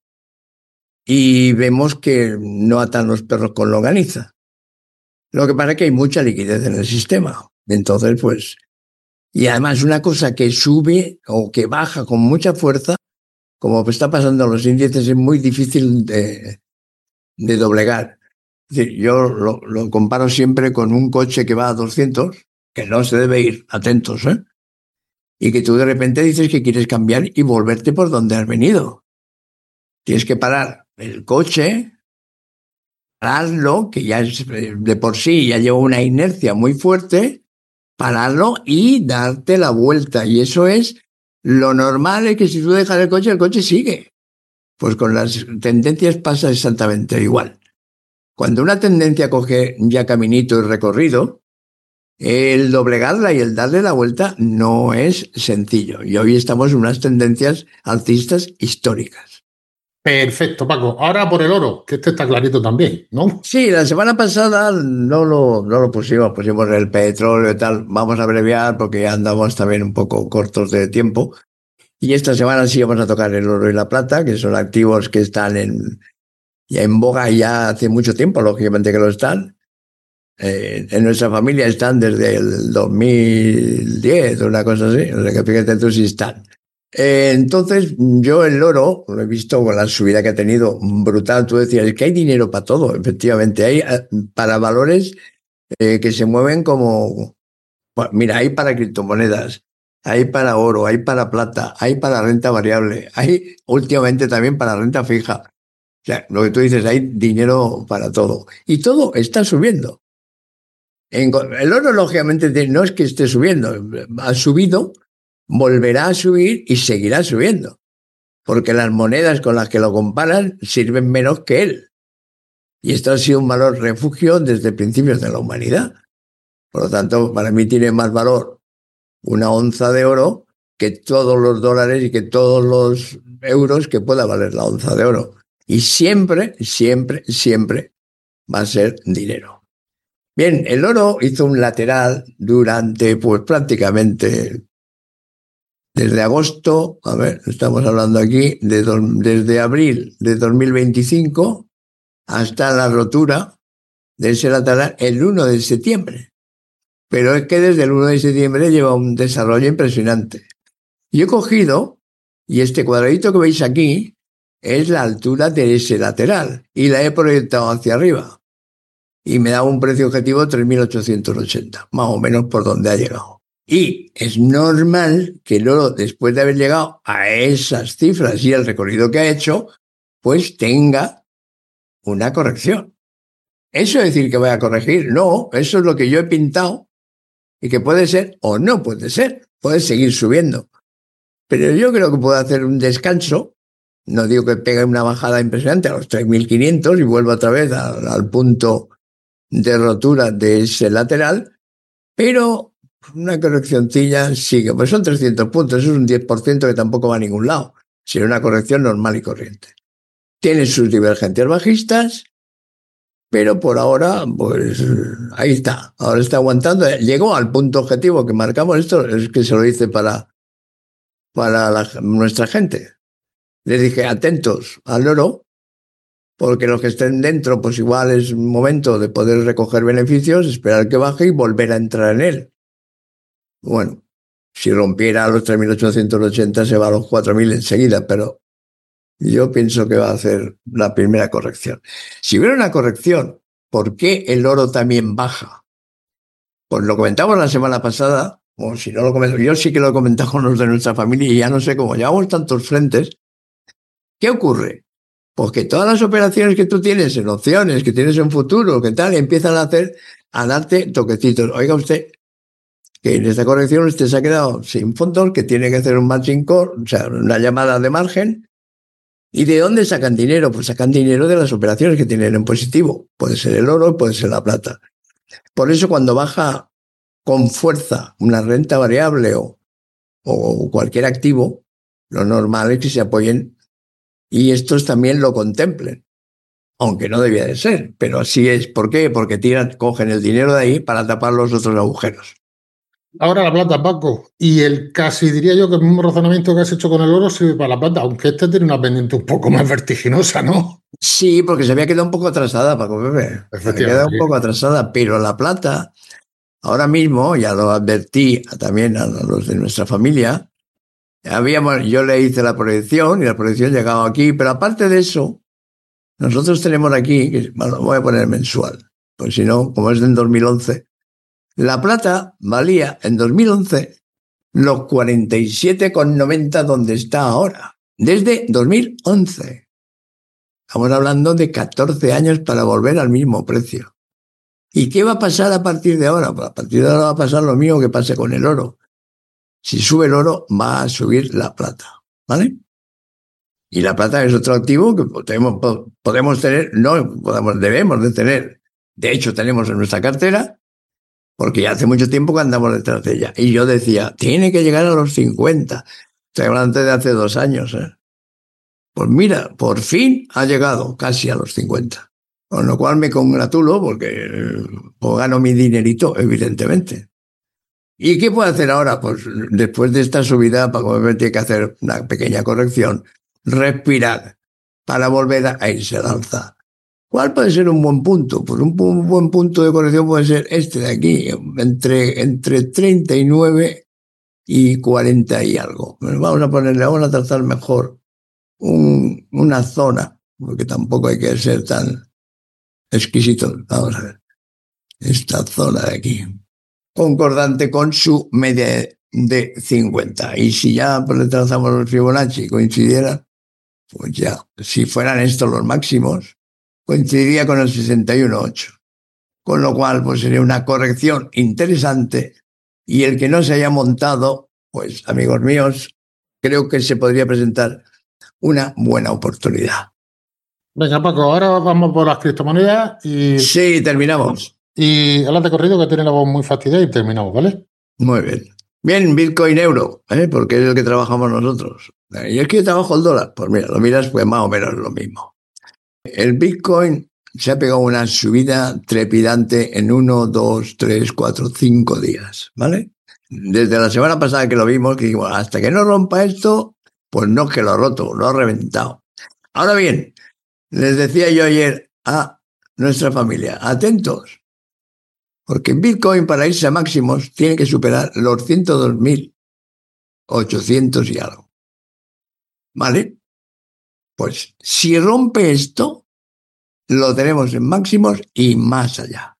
Y vemos que no atan los perros con longaniza. Lo que pasa es que hay mucha liquidez en el sistema. Entonces, pues, y además una cosa que sube o que baja con mucha fuerza, como está pasando en los índices, es muy difícil de doblegar. Es decir, yo lo comparo siempre con un coche que va a 200, que no se debe ir, atentos, ¿eh? Y que tú de repente dices que quieres cambiar y volverte por donde has venido. Tienes que parar el coche, pararlo, que ya es, de por sí ya lleva una inercia muy fuerte, pararlo y darte la vuelta. Y eso es lo normal, es que si tú dejas el coche sigue. Pues con las tendencias pasa exactamente igual. Cuando una tendencia coge ya caminito y recorrido, el doblegarla y el darle la vuelta no es sencillo. Y hoy estamos en unas tendencias alcistas históricas. Perfecto, Paco. Ahora por el oro, que este está clarito también, ¿no? Sí, la semana pasada no lo pusimos el petróleo y tal. Vamos a abreviar porque ya andamos también un poco cortos de tiempo. Y esta semana sí vamos a tocar el oro y la plata, que son activos que están ya en boga ya hace mucho tiempo, lógicamente que lo están. En nuestra familia están desde el 2010 o una cosa así, o sea que fíjate tú si están. Entonces, yo el oro lo he visto con la subida que ha tenido brutal. Tú decías, es que hay dinero para todo. Efectivamente, hay para valores que se mueven como... Bueno, mira, hay para criptomonedas, hay para oro, hay para plata, hay para renta variable, hay últimamente también para renta fija. O sea, lo que tú dices, hay dinero para todo. Y todo está subiendo. El oro, lógicamente, no es que esté subiendo, ha subido, volverá a subir y seguirá subiendo, porque las monedas con las que lo comparan sirven menos que él. Y esto ha sido un valor refugio desde principios de la humanidad. Por lo tanto, para mí tiene más valor una onza de oro que todos los dólares y que todos los euros que pueda valer la onza de oro. Y siempre, siempre, siempre va a ser dinero. Bien, el oro hizo un lateral durante, pues prácticamente desde agosto, a ver, estamos hablando aquí, desde abril de 2025 hasta la rotura de ese lateral el 1 de septiembre. Pero es que desde el 1 de septiembre lleva un desarrollo impresionante. Y he cogido, y este cuadradito que veis aquí, es la altura de ese lateral y la he proyectado hacia arriba. Y me da un precio objetivo de 3.880, más o menos por donde ha llegado. Y es normal que el oro, después de haber llegado a esas cifras y el recorrido que ha hecho, pues tenga una corrección. ¿Eso es decir que voy a corregir? No, eso es lo que yo he pintado y que puede ser o no puede ser. Puede seguir subiendo. Pero yo creo que puedo hacer un descanso. No digo que pegue una bajada impresionante a los 3.500 y vuelva otra vez al punto de rotura de ese lateral, pero una correccioncilla sigue. Pues son 300 puntos, eso es un 10% que tampoco va a ningún lado. Sería una corrección normal y corriente. Tiene sus divergencias bajistas, pero por ahora, pues ahí está. Ahora está aguantando. Llegó al punto objetivo que marcamos. Esto es que se lo hice para nuestra gente. Les dije, atentos al oro, porque los que estén dentro, pues igual es un momento de poder recoger beneficios, esperar que baje y volver a entrar en él. Bueno, si rompiera los 3.880 se va a los 4.000 enseguida, pero yo pienso que va a hacer la primera corrección. Si hubiera una corrección, ¿por qué el oro también baja? Pues lo comentamos la semana pasada, o si no lo comento, yo sí que lo he comentado con los de nuestra familia y ya no sé cómo, llevamos tantos frentes. ¿Qué ocurre? Pues que todas las operaciones que tú tienes en opciones, que tienes en futuro, que tal, empiezan a darte toquecitos. Oiga usted, que en esta corrección usted se ha quedado sin fondos, que tiene que hacer un margin call, o sea, una llamada de margen. ¿Y de dónde sacan dinero? Pues sacan dinero de las operaciones que tienen en positivo. Puede ser el oro, puede ser la plata. Por eso cuando baja con fuerza una renta variable o cualquier activo, lo normal es que se apoyen y estos también lo contemplen, aunque no debía de ser, pero así es. ¿Por qué? Porque cogen el dinero de ahí para tapar los otros agujeros. Ahora la plata, Paco, y casi diría yo que el mismo razonamiento que has hecho con el oro sirve para la plata, aunque este tiene una pendiente un poco más vertiginosa, ¿no? Sí, porque se había quedado un poco atrasada, Paco Pepe. Se había quedado un poco atrasada, pero la plata, ahora mismo, ya lo advertí también a los de nuestra familia, yo le hice la proyección y la proyección llegaba aquí, pero aparte de eso, nosotros tenemos aquí, bueno, voy a poner mensual, pues si no, como es del 2011, la plata valía en 2011 los 47,90 donde está ahora, desde 2011. Estamos hablando de 14 años para volver al mismo precio. ¿Y qué va a pasar a partir de ahora? Pues a partir de ahora va a pasar lo mismo que pase con el oro. Si sube el oro, va a subir la plata, ¿vale? Y la plata es otro activo que podemos tener, debemos de tener. De hecho, tenemos en nuestra cartera, porque ya hace mucho tiempo que andamos detrás de ella. Y yo decía, tiene que llegar a los 50. Estoy hablando de hace 2 años, ¿eh? Pues mira, por fin ha llegado casi a los 50. Con lo cual me congratulo porque pues gano mi dinerito, evidentemente. ¿Y qué puedo hacer ahora? Pues después de esta subida, Paco me tiene que hacer una pequeña corrección, respirar para volver a irse al alza. ¿Cuál puede ser un buen punto? Pues un buen punto de corrección puede ser este de aquí, entre 39 y 40 y algo. Vamos a tratar mejor una zona, porque tampoco hay que ser tan exquisito. Vamos a ver, esta zona de aquí, concordante con su media de 50. Y si ya pues, le trazamos los Fibonacci y coincidiera, pues ya, si fueran estos los máximos, coincidiría con el 61,8. Con lo cual, pues sería una corrección interesante. Y el que no se haya montado, pues amigos míos, creo que se podría presentar una buena oportunidad. Venga, Paco, ahora vamos por las criptomonedas y... Sí, terminamos. Y hablas de corrido que tiene la voz muy fastidiada y terminamos, ¿vale? Muy bien. Bien, Bitcoin euro, porque es el que trabajamos nosotros. Y es que yo trabajo el dólar. Pues mira, lo miras, pues más o menos lo mismo. El Bitcoin se ha pegado una subida trepidante en 1, 2, 3, 4, 5 días, ¿vale? Desde la semana pasada que lo vimos, que dijimos, hasta que no rompa esto, pues no es que lo ha roto, lo ha reventado. Ahora bien, les decía yo ayer a nuestra familia, atentos, porque Bitcoin para irse a máximos tiene que superar los 102.800 y algo. ¿Vale? Pues si rompe esto, lo tenemos en máximos y más allá.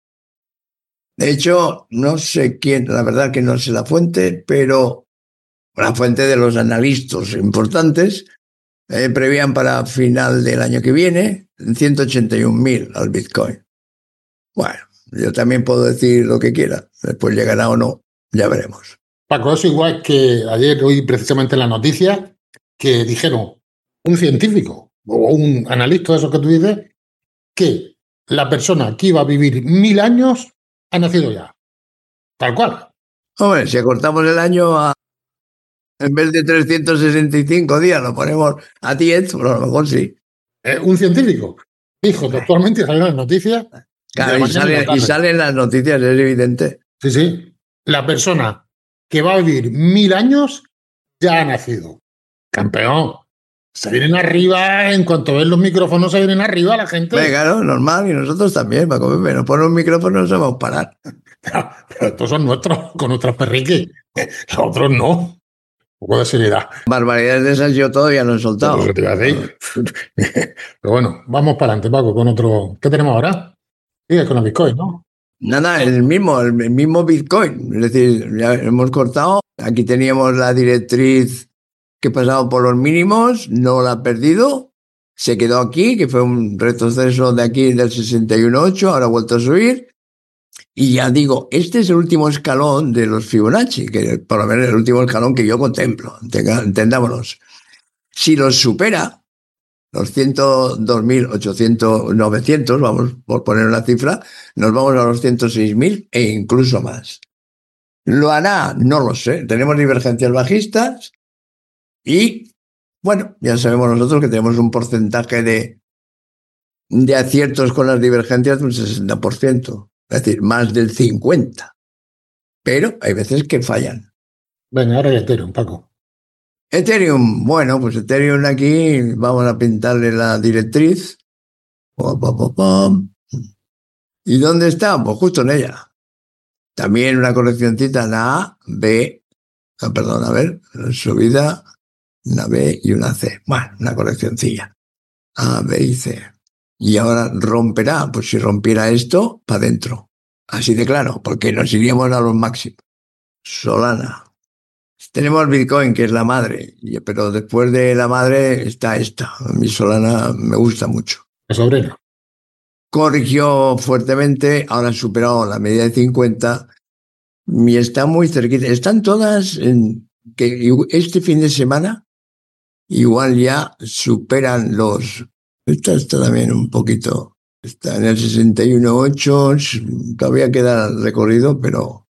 De hecho, no sé quién, la verdad que no sé la fuente, pero la fuente de los analistas importantes prevían para final del año que viene 181.000 al Bitcoin. Bueno, yo también puedo decir lo que quiera, después llegará o no, ya veremos. Paco, eso igual que ayer oí precisamente en la noticia que dijeron un científico o un analista de esos que tú dices que la persona que iba a vivir 1000 años ha nacido ya. Tal cual. Hombre, si acortamos el año en vez de 365 días, lo ponemos a 10, pero a lo mejor sí. Un científico dijo textualmente, salió en las noticias. Claro, y salen las noticias, es evidente. Sí, sí. La persona que va a vivir 1000 años ya ha nacido. Campeón. Se vienen arriba, en cuanto ven los micrófonos, se vienen arriba la gente. Claro, normal, y nosotros también, para comer, nos ponen un micrófono no se va a parar. Pero estos son nuestros, con nuestros perriques. Los otros no. Un poco de seriedad. Barbaridades de esas yo todavía no he soltado. Eso te iba a decir. Pero bueno, vamos para adelante, Paco, con otro. ¿Qué tenemos ahora? Sigue con el Bitcoin, ¿no? Nada, el mismo Bitcoin. Es decir, ya hemos cortado. Aquí teníamos la directriz que pasaba por los mínimos, no la ha perdido. Se quedó aquí, que fue un retroceso de aquí del 61.8, ahora ha vuelto a subir. Y ya digo, este es el último escalón de los Fibonacci, que por lo menos el último escalón que yo contemplo, entendámonos. Si los supera, los 102.800, 900, vamos por poner una cifra, nos vamos a los 106.000 e incluso más. ¿Lo hará? No lo sé. Tenemos divergencias bajistas y, bueno, ya sabemos nosotros que tenemos un porcentaje de aciertos con las divergencias de un 60%. Es decir, más del 50%. Pero hay veces que fallan. Venga, ahora el Ethereum, Paco. Ethereum, bueno, pues Ethereum aquí vamos a pintarle la directriz. ¿Y dónde está? Pues justo en ella. También una correccioncita en la A, B, perdón, a ver, subida, una B y una C. Bueno, una correccioncilla. A, B y C. Y ahora romperá, pues si rompiera esto, para adentro. Así de claro, porque nos iríamos a los máximos. Solana. Tenemos Bitcoin, que es la madre, pero después de la madre está esta. Mi Solana me gusta mucho. La sobrina. Corrigió fuertemente, ahora ha superado la media de 50 y está muy cerquita. Están todas que este fin de semana igual ya superan los... Esta está también un poquito... Está en el 61.8, todavía queda recorrido, pero...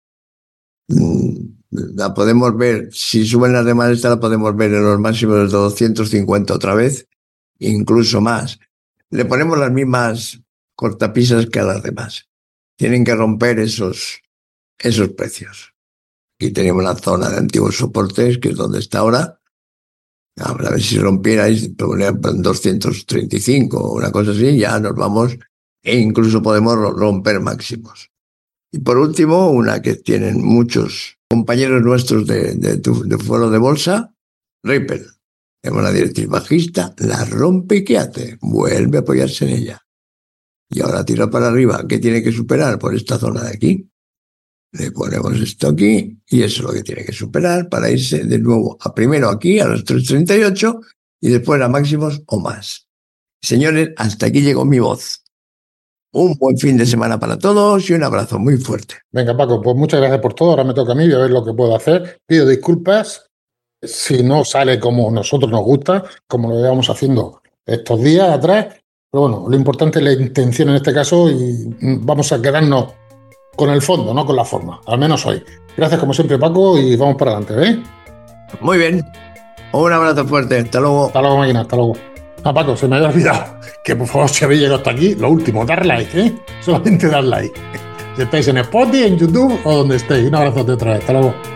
la podemos ver, si suben las demás, esta la podemos ver en los máximos de 250 otra vez, incluso más. Le ponemos las mismas cortapisas que a las demás. Tienen que romper esos precios. Aquí tenemos la zona de antiguos soportes, que es donde está ahora. A ver si rompierais, ponía 235 o una cosa así, ya nos vamos e incluso podemos romper máximos. Y por último, una que tienen muchos compañeros nuestros de foro de bolsa, Ripple. Tenemos la directriz bajista, la rompe y ¿qué hace? Vuelve a apoyarse en ella. Y ahora tira para arriba. ¿Qué tiene que superar? Por esta zona de aquí. Le ponemos esto aquí y eso es lo que tiene que superar para irse de nuevo primero aquí a los 338 y después a máximos o más. Señores, hasta aquí llegó mi voz. Un buen fin de semana para todos y un abrazo muy fuerte. Venga, Paco, pues muchas gracias por todo. Ahora me toca a mí, voy a ver lo que puedo hacer. Pido disculpas si no sale como nosotros nos gusta, como lo llevamos haciendo estos días atrás. Pero bueno, lo importante es la intención en este caso y vamos a quedarnos con el fondo, no con la forma. Al menos hoy. Gracias como siempre, Paco, y vamos para adelante, ¿eh? Muy bien. Un abrazo fuerte. Hasta luego. Hasta luego, máquina. Hasta luego. Paco, se me había olvidado que por favor, si habéis llegado hasta aquí, lo último, dar like, ¿eh? Solamente dar like. Si estáis en Spotify, en YouTube o donde estéis. Un abrazo otra vez. Hasta luego.